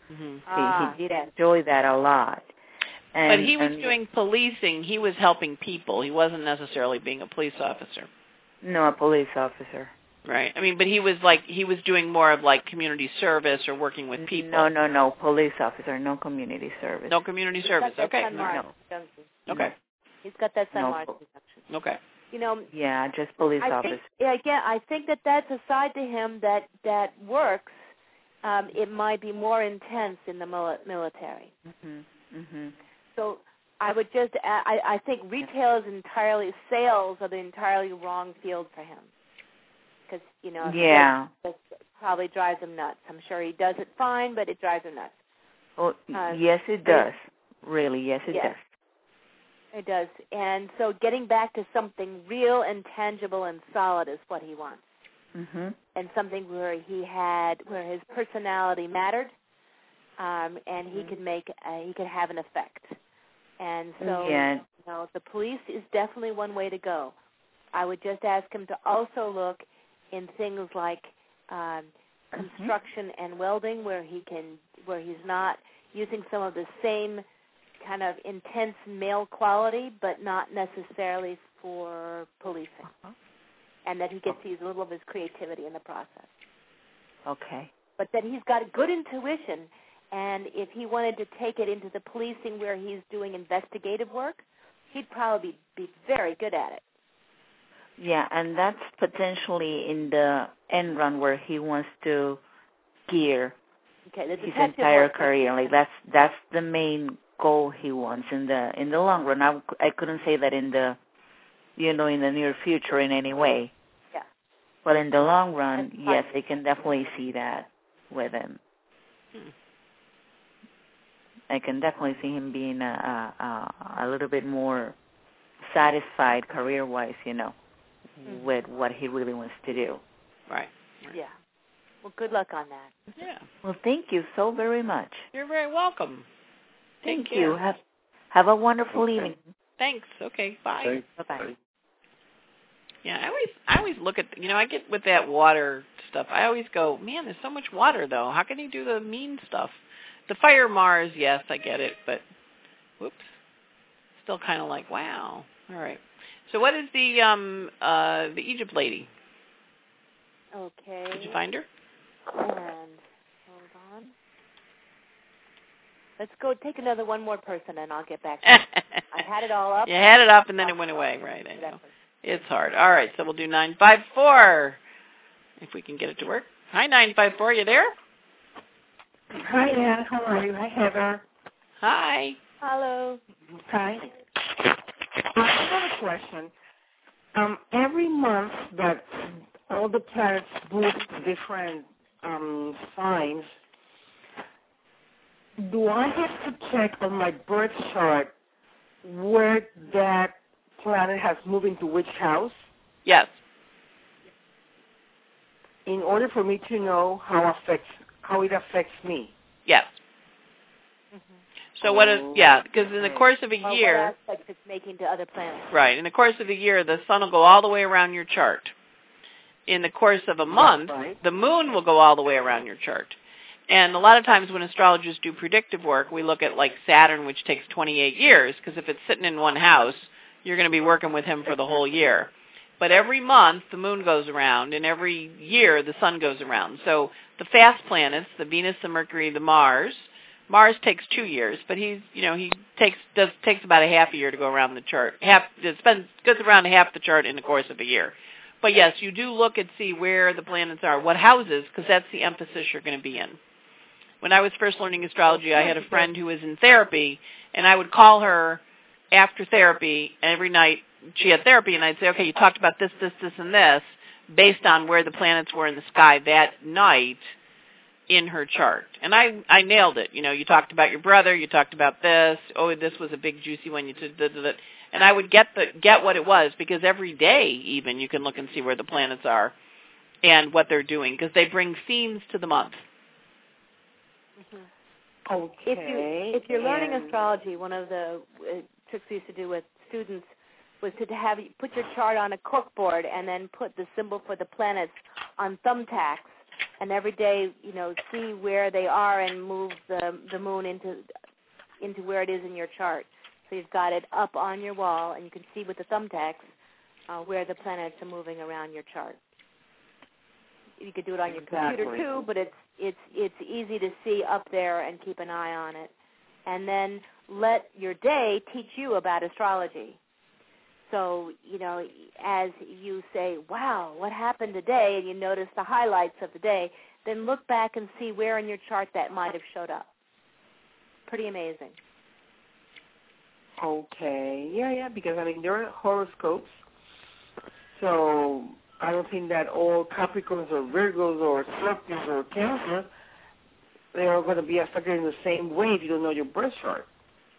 Mm-hmm. Ah, he, he did enjoy that a lot. And, but he was and, doing policing. He was helping people. He wasn't necessarily being a police officer. No, a police officer. Right. I mean, but he was like, he was doing more of like community service or working with people. No, no, no, police officer, no community service. No community service. Okay. No. Okay. He's got that Sun no. Mars deduction. Okay. You know. Yeah, just police I officer. Think, yeah, again, I think that that's a side to him that that works. Um, it might be more intense in the mil- military. Mhm. Mhm. So I would just, I, I think retail is entirely, sales are the entirely wrong field for him. Because, you know, yeah. it probably drives him nuts. I'm sure he does it fine, but it drives him nuts. Oh, uh, yes, it does. Really, yes, it yes, does. It does. And so getting back to something real and tangible and solid is what he wants. Mhm. And something where he had, where his personality mattered, um, and he mm-hmm. could make, uh, he could have an effect. And so, yeah. you know, the police is definitely one way to go. I would just ask him to also look in things like um, construction mm-hmm. and welding, where he can, where he's not using some of the same kind of intense male quality, but not necessarily for policing, uh-huh. and that he gets to use a little of his creativity in the process. Okay. But that he's got a good intuition, and if he wanted to take it into the policing where he's doing investigative work, he'd probably be, be very good at it. Yeah, and that's potentially in the end run where he wants to gear okay, the his entire work. career. Like that's that's the main goal he wants in the in the long run. I, I couldn't say that in the you know in the near future in any way. Yeah. But in the long run, yes, I can definitely see that with him. Hmm. I can definitely see him being a a, a little bit more satisfied career-wise, you know, mm-hmm. with what he really wants to do. Right. right. Yeah. Well, good luck on that. Yeah. Well, thank you so very much. You're very welcome. Take Thank care. you. Have have a wonderful okay. evening. Thanks. Okay. Bye. Okay. Bye-bye. Yeah, I always I always look at, you know, I get with that water stuff. I always go, man, there's so much water, though. How can he do the mean stuff? The fire Mars, yes, I get it, but whoops. Still kind of like, wow. All right. So what is the um uh the Egypt lady? Okay. Did you find her? And hold on. Let's go take another one more person, and I'll get back to you. I had it all up. You had it up, and then it went away. Right, I know. It's hard. All right, so we'll do nine five four, if we can get it to work. Hi, nine five four. You there? Hi, Ann. How are you? Hi, Heather. Hi. Hello. Hi. I have a question. Um, every month that all the planets move to different um, signs, do I have to check on my birth chart where that planet has moved into which house? Yes. In order for me to know how affects how it affects me. Yes. Mm-hmm. So what is, yeah, because in the course of a well, year. What aspects it's making to other planets. Right. In the course of a year, the sun will go all the way around your chart. In the course of a month, right. the moon will go all the way around your chart. And a lot of times when astrologers do predictive work, we look at like Saturn, which takes twenty-eight years, because if it's sitting in one house, you're going to be working with him for the whole year. But every month, the moon goes around, and every year, the sun goes around. So the fast planets, the Venus, the Mercury, the Mars, Mars takes two years, but he's, you know, he takes does takes about a half a year to go around the chart. Half it spends goes around half the chart in the course of a year. But yes, you do look and see where the planets are, what houses, because that's the emphasis you're going to be in. When I was first learning astrology, I had a friend who was in therapy, and I would call her after therapy every night. She had therapy, and I'd say, okay, you talked about this, this, this, and this, based on where the planets were in the sky that night in her chart. And I, I nailed it. You know, you talked about your brother, you talked about this, oh, this was a big juicy one, you did that. And I would get the get what it was, because every day even you can look and see where the planets are and what they're doing, because they bring themes to the month. Mm-hmm. Okay. If, you, if you're learning and... astrology, one of the uh, tricks we used to do with students was to have you put your chart on a corkboard and then put the symbol for the planets on thumbtacks and every day, you know, see where they are and move the the moon into into where it is in your chart. So you've got it up on your wall, and you can see with the thumbtacks uh, where the planets are moving around your chart. You could do it on your Exactly. computer too, but it's it's it's easy to see up there and keep an eye on it. And then let your day teach you about astrology. So, you know, as you say, wow, what happened today, and you notice the highlights of the day, then look back and see where in your chart that might have showed up. Pretty amazing. Okay. Yeah, yeah, because, I mean, there are horoscopes. So I don't think that all Capricorns or Virgos or Scorpios or Cancer, they are going to be affected in the same way if you don't know your birth chart.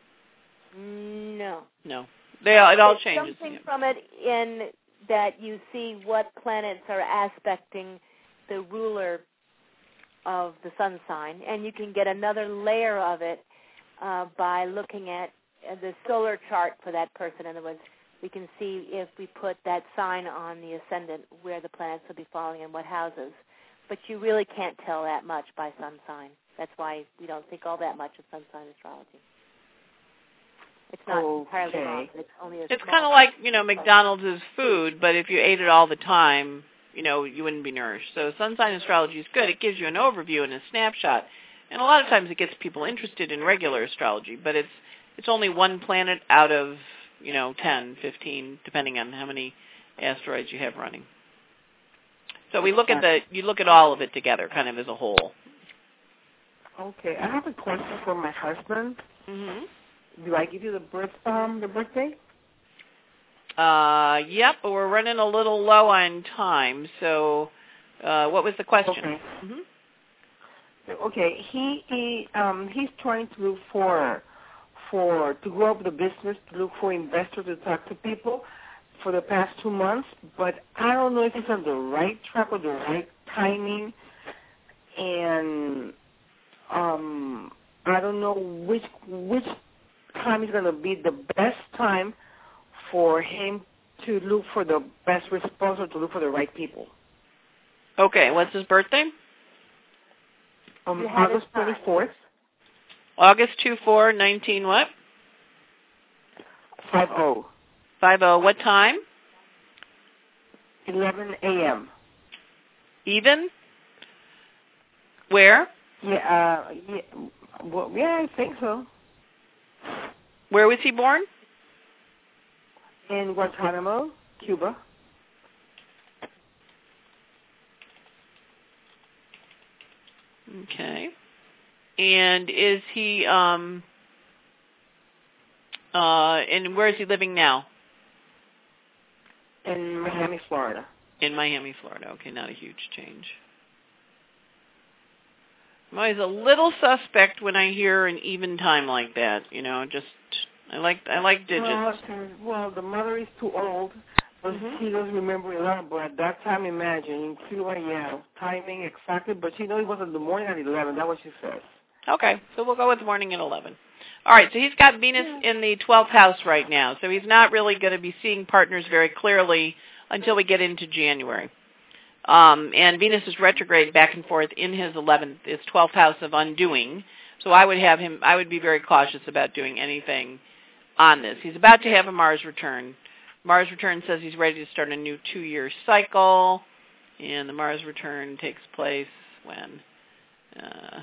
No. No. They all, it all There's changes. something from it in that you see what planets are aspecting the ruler of the sun sign, and you can get another layer of it uh, by looking at the solar chart for that person. In other words, we can see if we put that sign on the ascendant where the planets will be falling in what houses. But you really can't tell that much by sun sign. That's why we don't think all that much of sun sign astrology. It's not okay. entirely wrong. It's only a It's small kind of like, you know, McDonald's is food, but if you ate it all the time, you know, you wouldn't be nourished. So sun sign astrology is good. It gives you an overview and a snapshot. And a lot of times it gets people interested in regular astrology, but it's it's only one planet out of, you know, ten, fifteen, depending on how many asteroids you have running. So we look at the, you look at all of it together, kind of as a whole. Okay. I have a question for my husband. Mm-hmm. Do I give you the birth um the birthday? Uh, yep, but we're running a little low on time. So, uh, what was the question? Okay. Mm-hmm. Okay. He he um he's trying to look for for to grow up the business, to look for investors, to talk to people for the past two months. But I don't know if he's on the right track or the right timing, and um I don't know which which. time is going to be the best time for him to look for the best response or to look for the right people. Okay, what's his birthday? Um, August twenty-fourth. August two four nineteen what? five oh. five oh, what time? eleven a.m. Even? Where? Yeah, uh, yeah, well, yeah, I think so. Where was he born? In Guantanamo, Cuba. Okay. And is he, um, uh, and where is he living now? In Miami, Florida. In Miami, Florida. Okay, not a huge change. I'm always a little suspect when I hear an even time like that. You know, just I like I like digits. Well, well the mother is too old, but Mm-hmm. she doesn't remember a lot. But at that time, imagine in Cuba, yeah, timing exactly. But she knows it was in the morning at eleven. That's what she says. Okay, so we'll go with morning at eleven. All right, so he's got Venus yeah. in the twelfth house right now, so he's not really going to be seeing partners very clearly until we get into January. Um, and Venus is retrograde back and forth in his eleventh, his twelfth house of undoing. So I would have him, I would be very cautious about doing anything on this. He's about to have a Mars return. Mars return says he's ready to start a new two-year cycle, and the Mars return takes place when? Uh,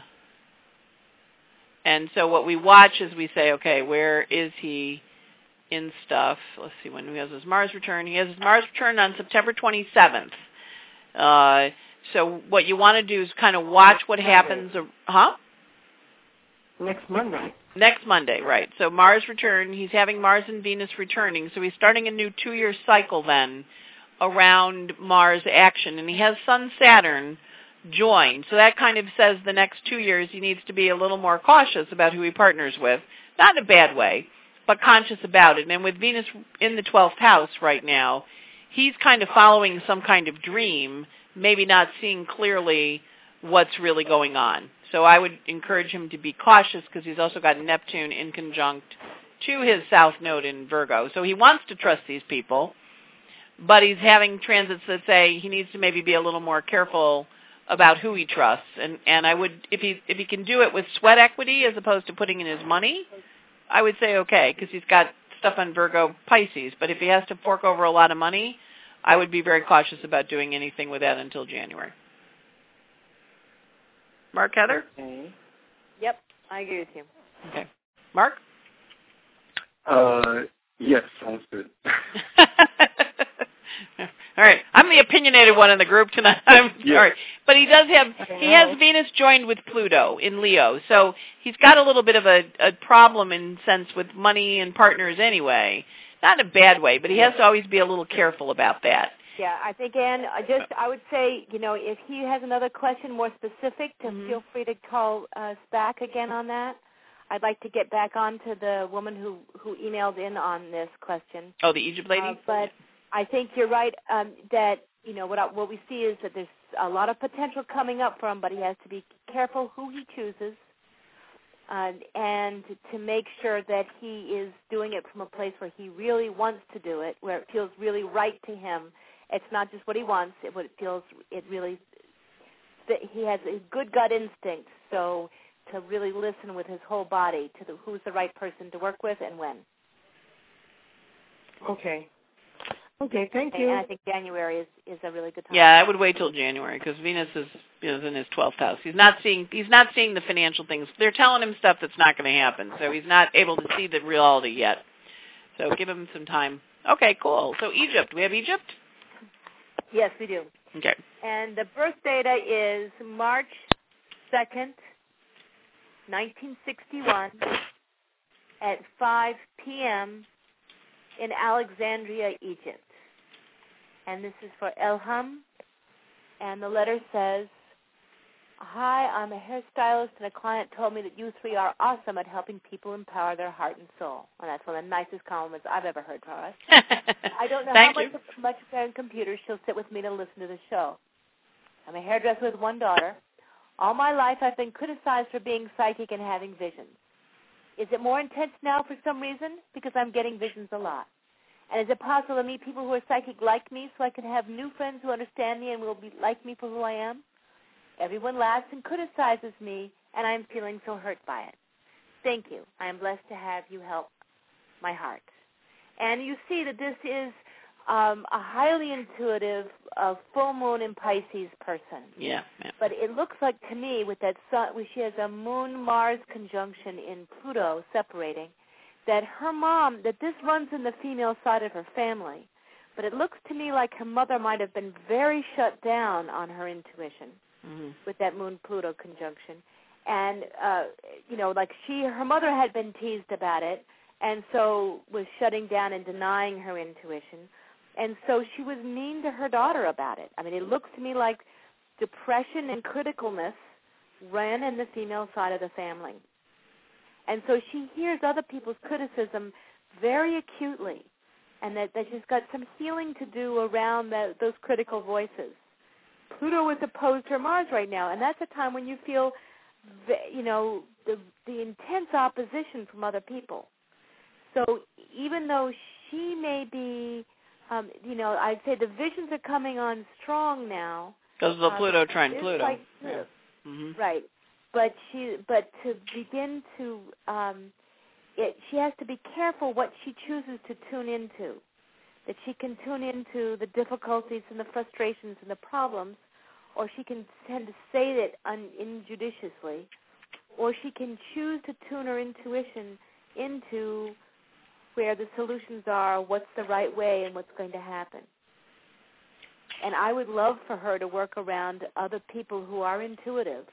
and so what we watch is we say, okay, where is he in stuff? Let's see when he has his Mars return. He has his Mars return on September twenty-seventh. Uh, so what you want to do is kind of watch what happens. Huh? Next Monday. Next Monday, right. So Mars return, he's having Mars and Venus returning. So he's starting a new two-year cycle then around Mars action. And he has Sun-Saturn join. So that kind of says the next two years he needs to be a little more cautious about who he partners with. Not in a bad way, but conscious about it. And with Venus in the twelfth house right now, he's kind of following some kind of dream, maybe not seeing clearly what's really going on. So I would encourage him to be cautious because he's also got Neptune in conjunct to his south node in Virgo. So he wants to trust these people, but he's having transits that say he needs to maybe be a little more careful about who he trusts, and and I would if he if he can do it with sweat equity as opposed to putting in his money, I would say okay, because he's got stuff on Virgo Pisces. But if he has to fork over a lot of money, I would be very cautious about doing anything with that until January. Mark, Heather? Okay. Yep, I agree with you. Okay. Mark? Uh, yes, sounds good. All right. I'm the opinionated one in the group tonight. I'm yeah. sorry. But he does have, he has Venus joined with Pluto in Leo. So he's got a little bit of a, a problem in sense with money and partners anyway. Not in a bad way, but he has to always be a little careful about that. Yeah, I think, Ann, I just I would say, you know, if he has another question more specific, to Mm-hmm. feel free to call us back again on that. I'd like to get back on to the woman who, who emailed in on this question. Oh, the Egypt lady? Uh, but I think you're right um, that, you know, what, I, what we see is that there's a lot of potential coming up for him, but he has to be careful who he chooses uh, and to make sure that he is doing it from a place where he really wants to do it, where it feels really right to him. It's not just what he wants; it what it feels. It really that he has a good gut instinct. So to really listen with his whole body to the, who's the right person to work with and when. Okay. Okay. Thank and, you. And I think January is, is a really good time. Yeah, I would wait till January because Venus is is in his twelfth house. He's not seeing he's not seeing the financial things. They're telling him stuff that's not going to happen, so he's not able to see the reality yet. So give him some time. Okay, cool. So Egypt, we have Egypt. Yes, we do. Okay. And the birth data is March second, nineteen sixty-one, at five p.m. in Alexandria, Egypt. And this is for Elham. And the letter says, "Hi, I'm a hairstylist, and a client told me that you three are awesome at helping people empower their heart and soul." And that's one of the nicest compliments I've ever heard, Taurus. I don't know Thank how you. much, much on computers she'll sit with me to listen to the show. I'm a hairdresser with one daughter. All my life I've been criticized for being psychic and having visions. Is it more intense now for some reason? Because I'm getting visions a lot. And is it possible to meet people who are psychic like me so I can have new friends who understand me and will be like me for who I am? Everyone laughs and criticizes me, and I'm feeling so hurt by it. Thank you. I am blessed to have you help my heart. And you see that this is um, a highly intuitive, uh, full moon in Pisces person. Yeah, yeah. But it looks like to me with that sun, where she has a Moon-Mars conjunction in Pluto separating, that her mom, that this runs in the female side of her family. But it looks to me like her mother might have been very shut down on her intuition. Mm-hmm. With that Moon-Pluto conjunction. And, uh, you know, like she, her mother had been teased about it, and so was shutting down and denying her intuition. And so she was mean to her daughter about it. I mean, it looks to me like depression and criticalness ran in the female side of the family. And so she hears other people's criticism very acutely, and that, that she's got some healing to do around the, those critical voices. Pluto is opposed to her Mars right now, and that's a time when you feel, you know, the the intense opposition from other people. So even though she may be, um, you know, I'd say the visions are coming on strong now. Because of the uh, Pluto trine Pluto. Like, yeah. Mm-hmm. Right, but she, but to begin to, um, it, she has to be careful what she chooses to tune into. That she can tune into the difficulties and the frustrations and the problems, or she can tend to say it un- injudiciously, or she can choose to tune her intuition into where the solutions are, what's the right way, and what's going to happen. And I would love for her to work around other people who are intuitive.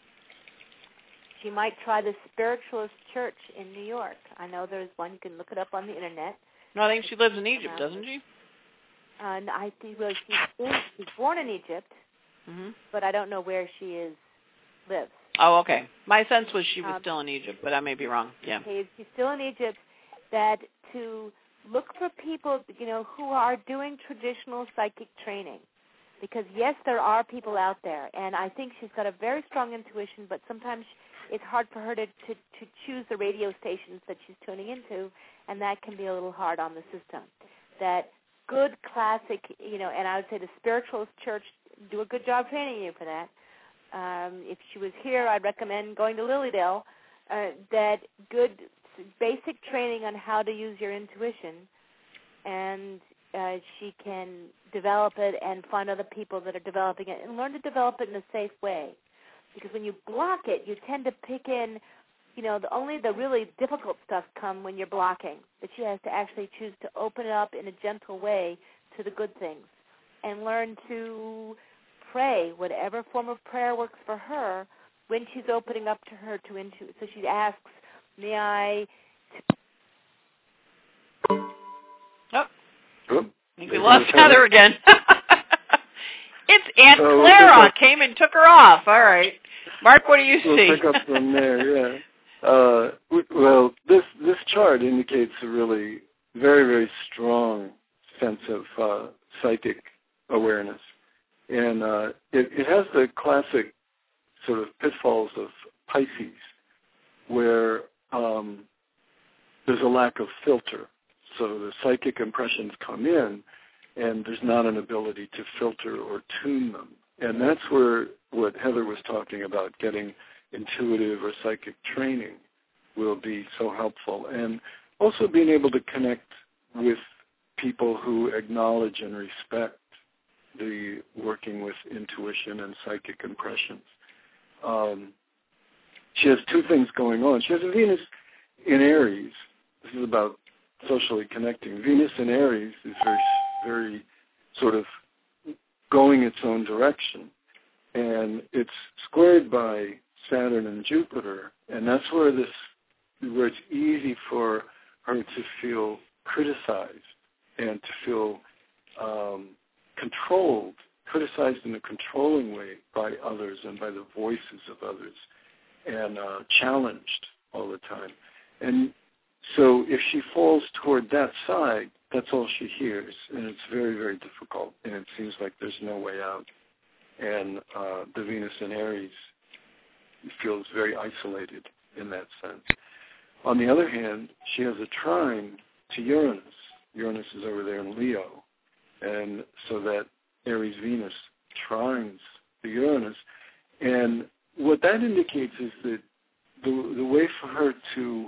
She might try the Spiritualist Church in New York. I know there's one. You can look it up on the Internet. No, I think she lives in Egypt, doesn't she? Uh, and I think well, she's, in, she's born in Egypt, mm-hmm. but I don't know where she is lives. Oh, okay. My sense was she was um, still in Egypt, but I may be wrong. Yeah. Okay, she's still in Egypt. That to look for people, you know, who are doing traditional psychic training, because yes, there are people out there, and I think she's got a very strong intuition, but sometimes it's hard for her to, to, to choose the radio stations that she's tuning into, and that can be a little hard on the system. That good classic, you know, and I would say the Spiritualist Church do a good job training you for that, um, if she was here, I'd recommend going to Lilydale, uh, that good basic training on how to use your intuition, and uh, she can develop it and find other people that are developing it and learn to develop it in a safe way. Because when you block it, you tend to pick in, you know, the, only the really difficult stuff come when you're blocking. But she has to actually choose to open it up in a gentle way to the good things and learn to pray, whatever form of prayer works for her, when she's opening up to her to into. So she asks, may I... Oh, oh. we lost Heather again. It's Aunt oh, Clara we'll came and took her off. All right. Mark, what do you we'll see? We'll pick up from there, yeah. Uh, well, this, this chart indicates a really very, very strong sense of uh, psychic awareness. And uh, it, it has the classic sort of pitfalls of Pisces, where um, there's a lack of filter. So the psychic impressions come in, and there's not an ability to filter or tune them. And that's where what Heather was talking about, getting intuitive or psychic training, will be so helpful. And also being able to connect with people who acknowledge and respect the working with intuition and psychic impressions. Um, she has two things going on. She has a Venus in Aries. This is about socially connecting. Venus in Aries is very, very sort of going its own direction. And it's squared by Saturn and Jupiter. And that's where this, where it's easy for her to feel criticized and to feel um, controlled, criticized in a controlling way by others and by the voices of others, and uh, challenged all the time. And so if she falls toward that side, that's all she hears, and it's very, very difficult, and it seems like there's no way out. And uh, the Venus in Aries feels very isolated in that sense. On the other hand, she has a trine to Uranus. Uranus is over there in Leo, and so that Aries Venus trines the Uranus. And what that indicates is that the, the way for her to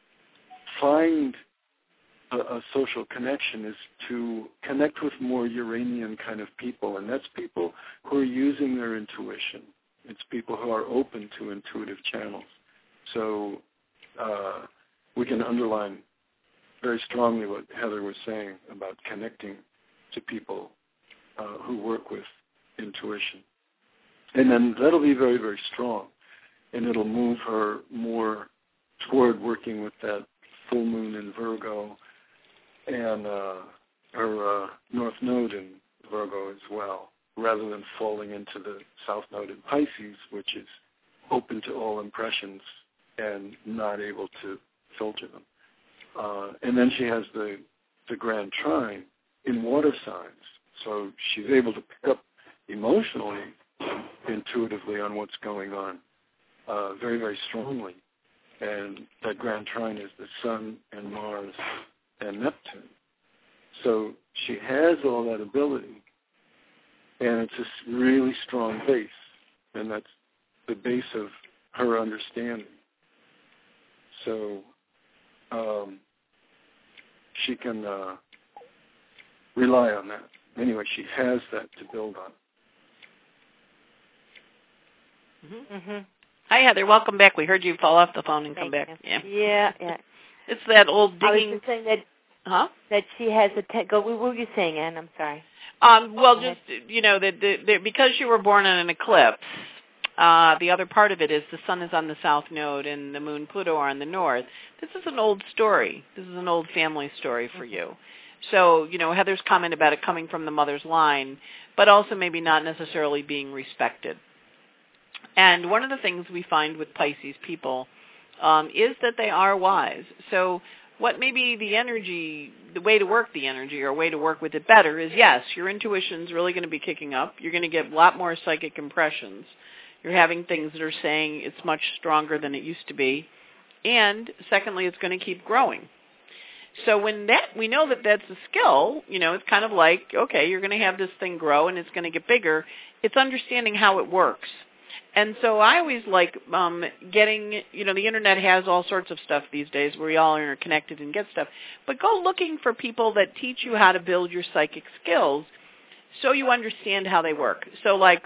find a, a social connection is to connect with more Uranian kind of people, and that's people who are using their intuition. It's people who are open to intuitive channels. So uh, we can underline very strongly what Heather was saying about connecting to people uh, who work with intuition. And then that'll be very, very strong, and it'll move her more toward working with that full moon in Virgo and uh, her uh, North Node in Virgo as well, rather than falling into the South Node in Pisces, which is open to all impressions and not able to filter them. Uh, and then she has the, the Grand Trine in water signs, so she's able to pick up emotionally, intuitively on what's going on uh, very, very strongly. And that Grand Trine is the Sun and Mars and Neptune. So she has all that ability, and it's a really strong base, and that's the base of her understanding. So um, she can uh, rely on that. Anyway, she has that to build on. Mm-hmm. Mm-hmm. Hi, Heather. Welcome back. We heard you fall off the phone and Thank come back. you. Yeah, yeah, yeah. It's that old digging. I was just saying that. Huh? That she has a. Te- go. What were you saying, Anne? I'm sorry. Um. Well, just you know that the, the, because you were born on an eclipse. Uh, the other part of it is the sun is on the south node and the moon Pluto are on the north. This is an old story. This is an old family story for you. So, you know, Heather's comment about it coming from the mother's line, but also maybe not necessarily being respected. And one of the things we find with Pisces people um, is that they are wise. So what may be the energy, the way to work the energy or way to work with it better is, yes, your intuition's really going to be kicking up. You're going to get a lot more psychic impressions. You're having things that are saying it's much stronger than it used to be. And secondly, it's going to keep growing. So when that, we know that that's a skill, you know, it's kind of like, okay, you're going to have this thing grow and it's going to get bigger. It's understanding how it works. And so I always like um, getting, you know, the Internet has all sorts of stuff these days where we all are connected and get stuff. But go looking for people that teach you how to build your psychic skills so you understand how they work. So, like,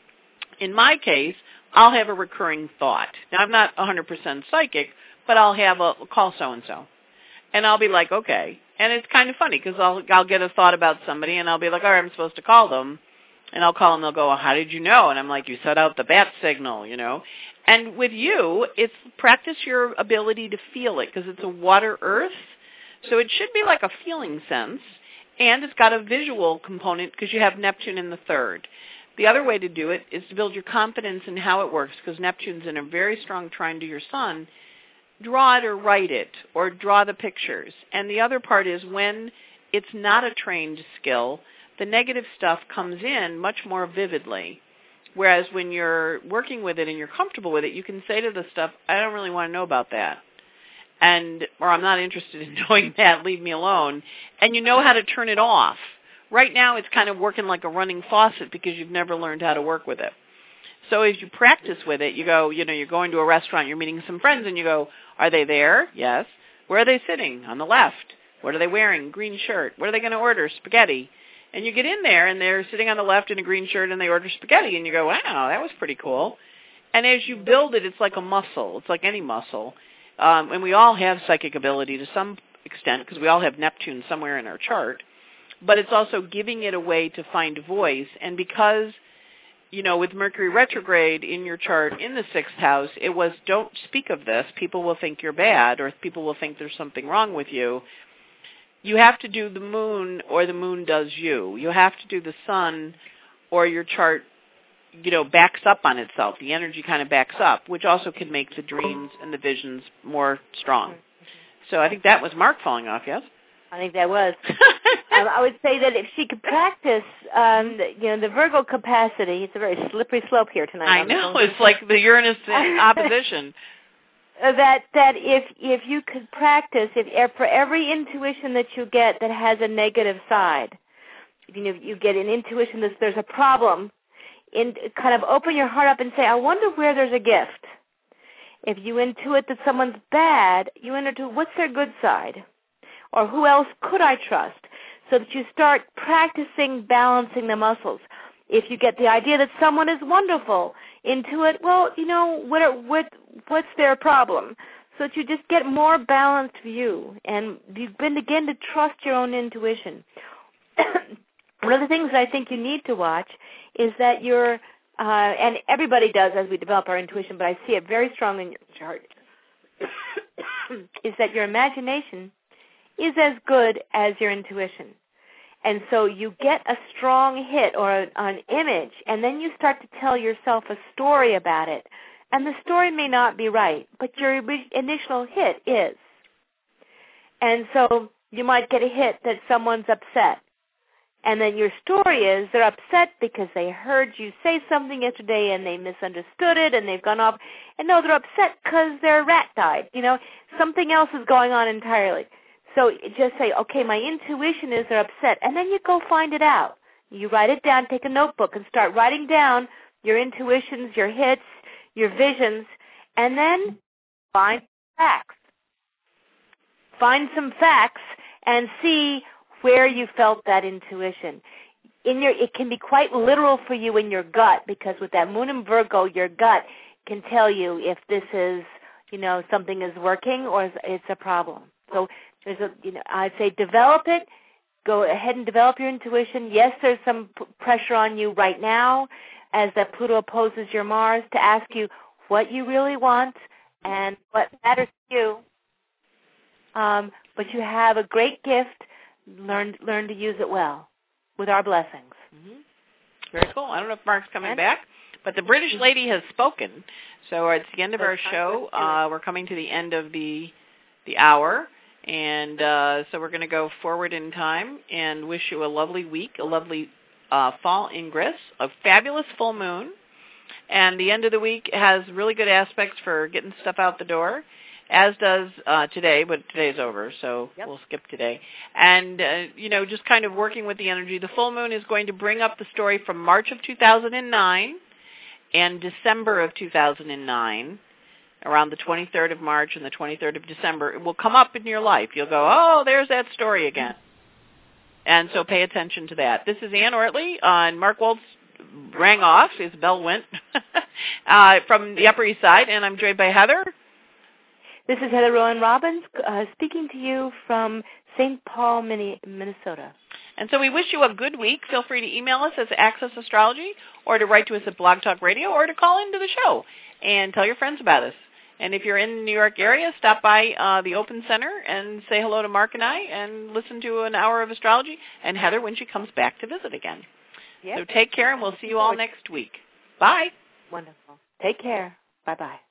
in my case, I'll have a recurring thought. Now, I'm not one hundred percent psychic, but I'll have a call so-and-so. And I'll be like, okay. And it's kind of funny because I'll, I'll get a thought about somebody, and I'll be like, all right, I'm supposed to call them. And I'll call them, they'll go, well, how did you know? And I'm like, you set out the bat signal, you know. And with you, it's practice your ability to feel it because it's a water earth. So it should be like a feeling sense. And it's got a visual component because you have Neptune in the third. The other way to do it is to build your confidence in how it works because Neptune's in a very strong trine to your sun. Draw it or write it or draw the pictures. And the other part is when it's not a trained skill, the negative stuff comes in much more vividly. Whereas when you're working with it and you're comfortable with it, you can say to the stuff, I don't really want to know about that. And, or I'm not interested in knowing that, leave me alone. And you know how to turn it off. Right now it's kind of working like a running faucet because you've never learned how to work with it. So as you practice with it, you go, you know, you're going to a restaurant, you're meeting some friends, and you go, are they there? Yes. Where are they sitting? On the left. What are they wearing? Green shirt. What are they going to order? Spaghetti. And you get in there, and they're sitting on the left in a green shirt, and they order spaghetti, and you go, wow, that was pretty cool. And as you build it, it's like a muscle. It's like any muscle. Um, and we all have psychic ability to some extent because we all have Neptune somewhere in our chart. But it's also giving it a way to find voice. And because, you know, with Mercury retrograde in your chart in the sixth house, it was don't speak of this. People will think you're bad or people will think there's something wrong with you. You have to do the moon or the moon does you. You have to do the sun or your chart, you know, backs up on itself. The energy kind of backs up, which also can make the dreams and the visions more strong. So I think that was Mark falling off, yes? I think that was. um, I would say that if she could practice, um, the, you know, the Virgo capacity, it's a very slippery slope here tonight. I know. It's like the Uranus in opposition. That that if if you could practice, if, if for every intuition that you get that has a negative side, if you know you get an intuition that there's a problem, in kind of open your heart up and say, I wonder where there's a gift. If you intuit that someone's bad, you intuit what's their good side, or who else could I trust, so that you start practicing balancing the muscles. If you get the idea that someone is wonderful, intuit, well, you know, what are, what what's their problem? So that you just get more balanced view and you begin to trust your own intuition. One of the things that I think you need to watch is that you're, uh, and everybody does as we develop our intuition, but I see it very strong in your chart, is that your imagination is as good as your intuition. And so you get a strong hit or a, an image, and then you start to tell yourself a story about it. And the story may not be right, but your initial hit is. And so you might get a hit that someone's upset. And then your story is they're upset because they heard you say something yesterday and they misunderstood it and they've gone off. And no, they're upset because their rat died. You know, something else is going on entirely. So just say, okay, my intuition is they're upset. And then you go find it out. You write it down, take a notebook, and start writing down your intuitions, your hits, your visions, and then find facts. Find some facts and see where you felt that intuition. In your, it can be quite literal for you in your gut, because with that moon in Virgo, your gut can tell you if this is, you know, something is working or it's a problem. So there's a, you know, I'd say develop it. Go ahead and develop your intuition. Yes, there's some p- pressure on you right now as that Pluto opposes your Mars to ask you what you really want and what matters to you. Um, but you have a great gift. Learn learn to use it well with our blessings. Mm-hmm. Very cool. I don't know if Mark's coming and, back, but the British lady has spoken. So it's the end of our show. Uh, we're coming to the end of the the hour. And uh, so we're going to go forward in time and wish you a lovely week, a lovely uh, fall ingress, a fabulous full moon. And the end of the week has really good aspects for getting stuff out the door, as does uh, today, but today's over, so yep. We'll skip today. And, uh, you know, just kind of working with the energy. The full moon is going to bring up the story from March of two thousand nine, and December of two thousand nine, around the twenty-third of March and the twenty-third of December, it will come up in your life. You'll go, oh, there's that story again. And so pay attention to that. This is Ann Ortley on Mark Waltz rang off. His bell went uh, from the Upper East Side, and I'm joined by Heather. This is Heather Rowan Robbins uh, speaking to you from Saint Paul, Minnesota. And so we wish you a good week. Feel free to email us at Access Astrology, or to write to us at Blog Talk Radio, or to call into the show and tell your friends about us. And if you're in the New York area, stop by uh, the Open Center and say hello to Mark and I and listen to an hour of astrology and Heather when she comes back to visit again. Yep. So take care, and we'll see you all next week. Bye. Wonderful. Take care. Bye-bye.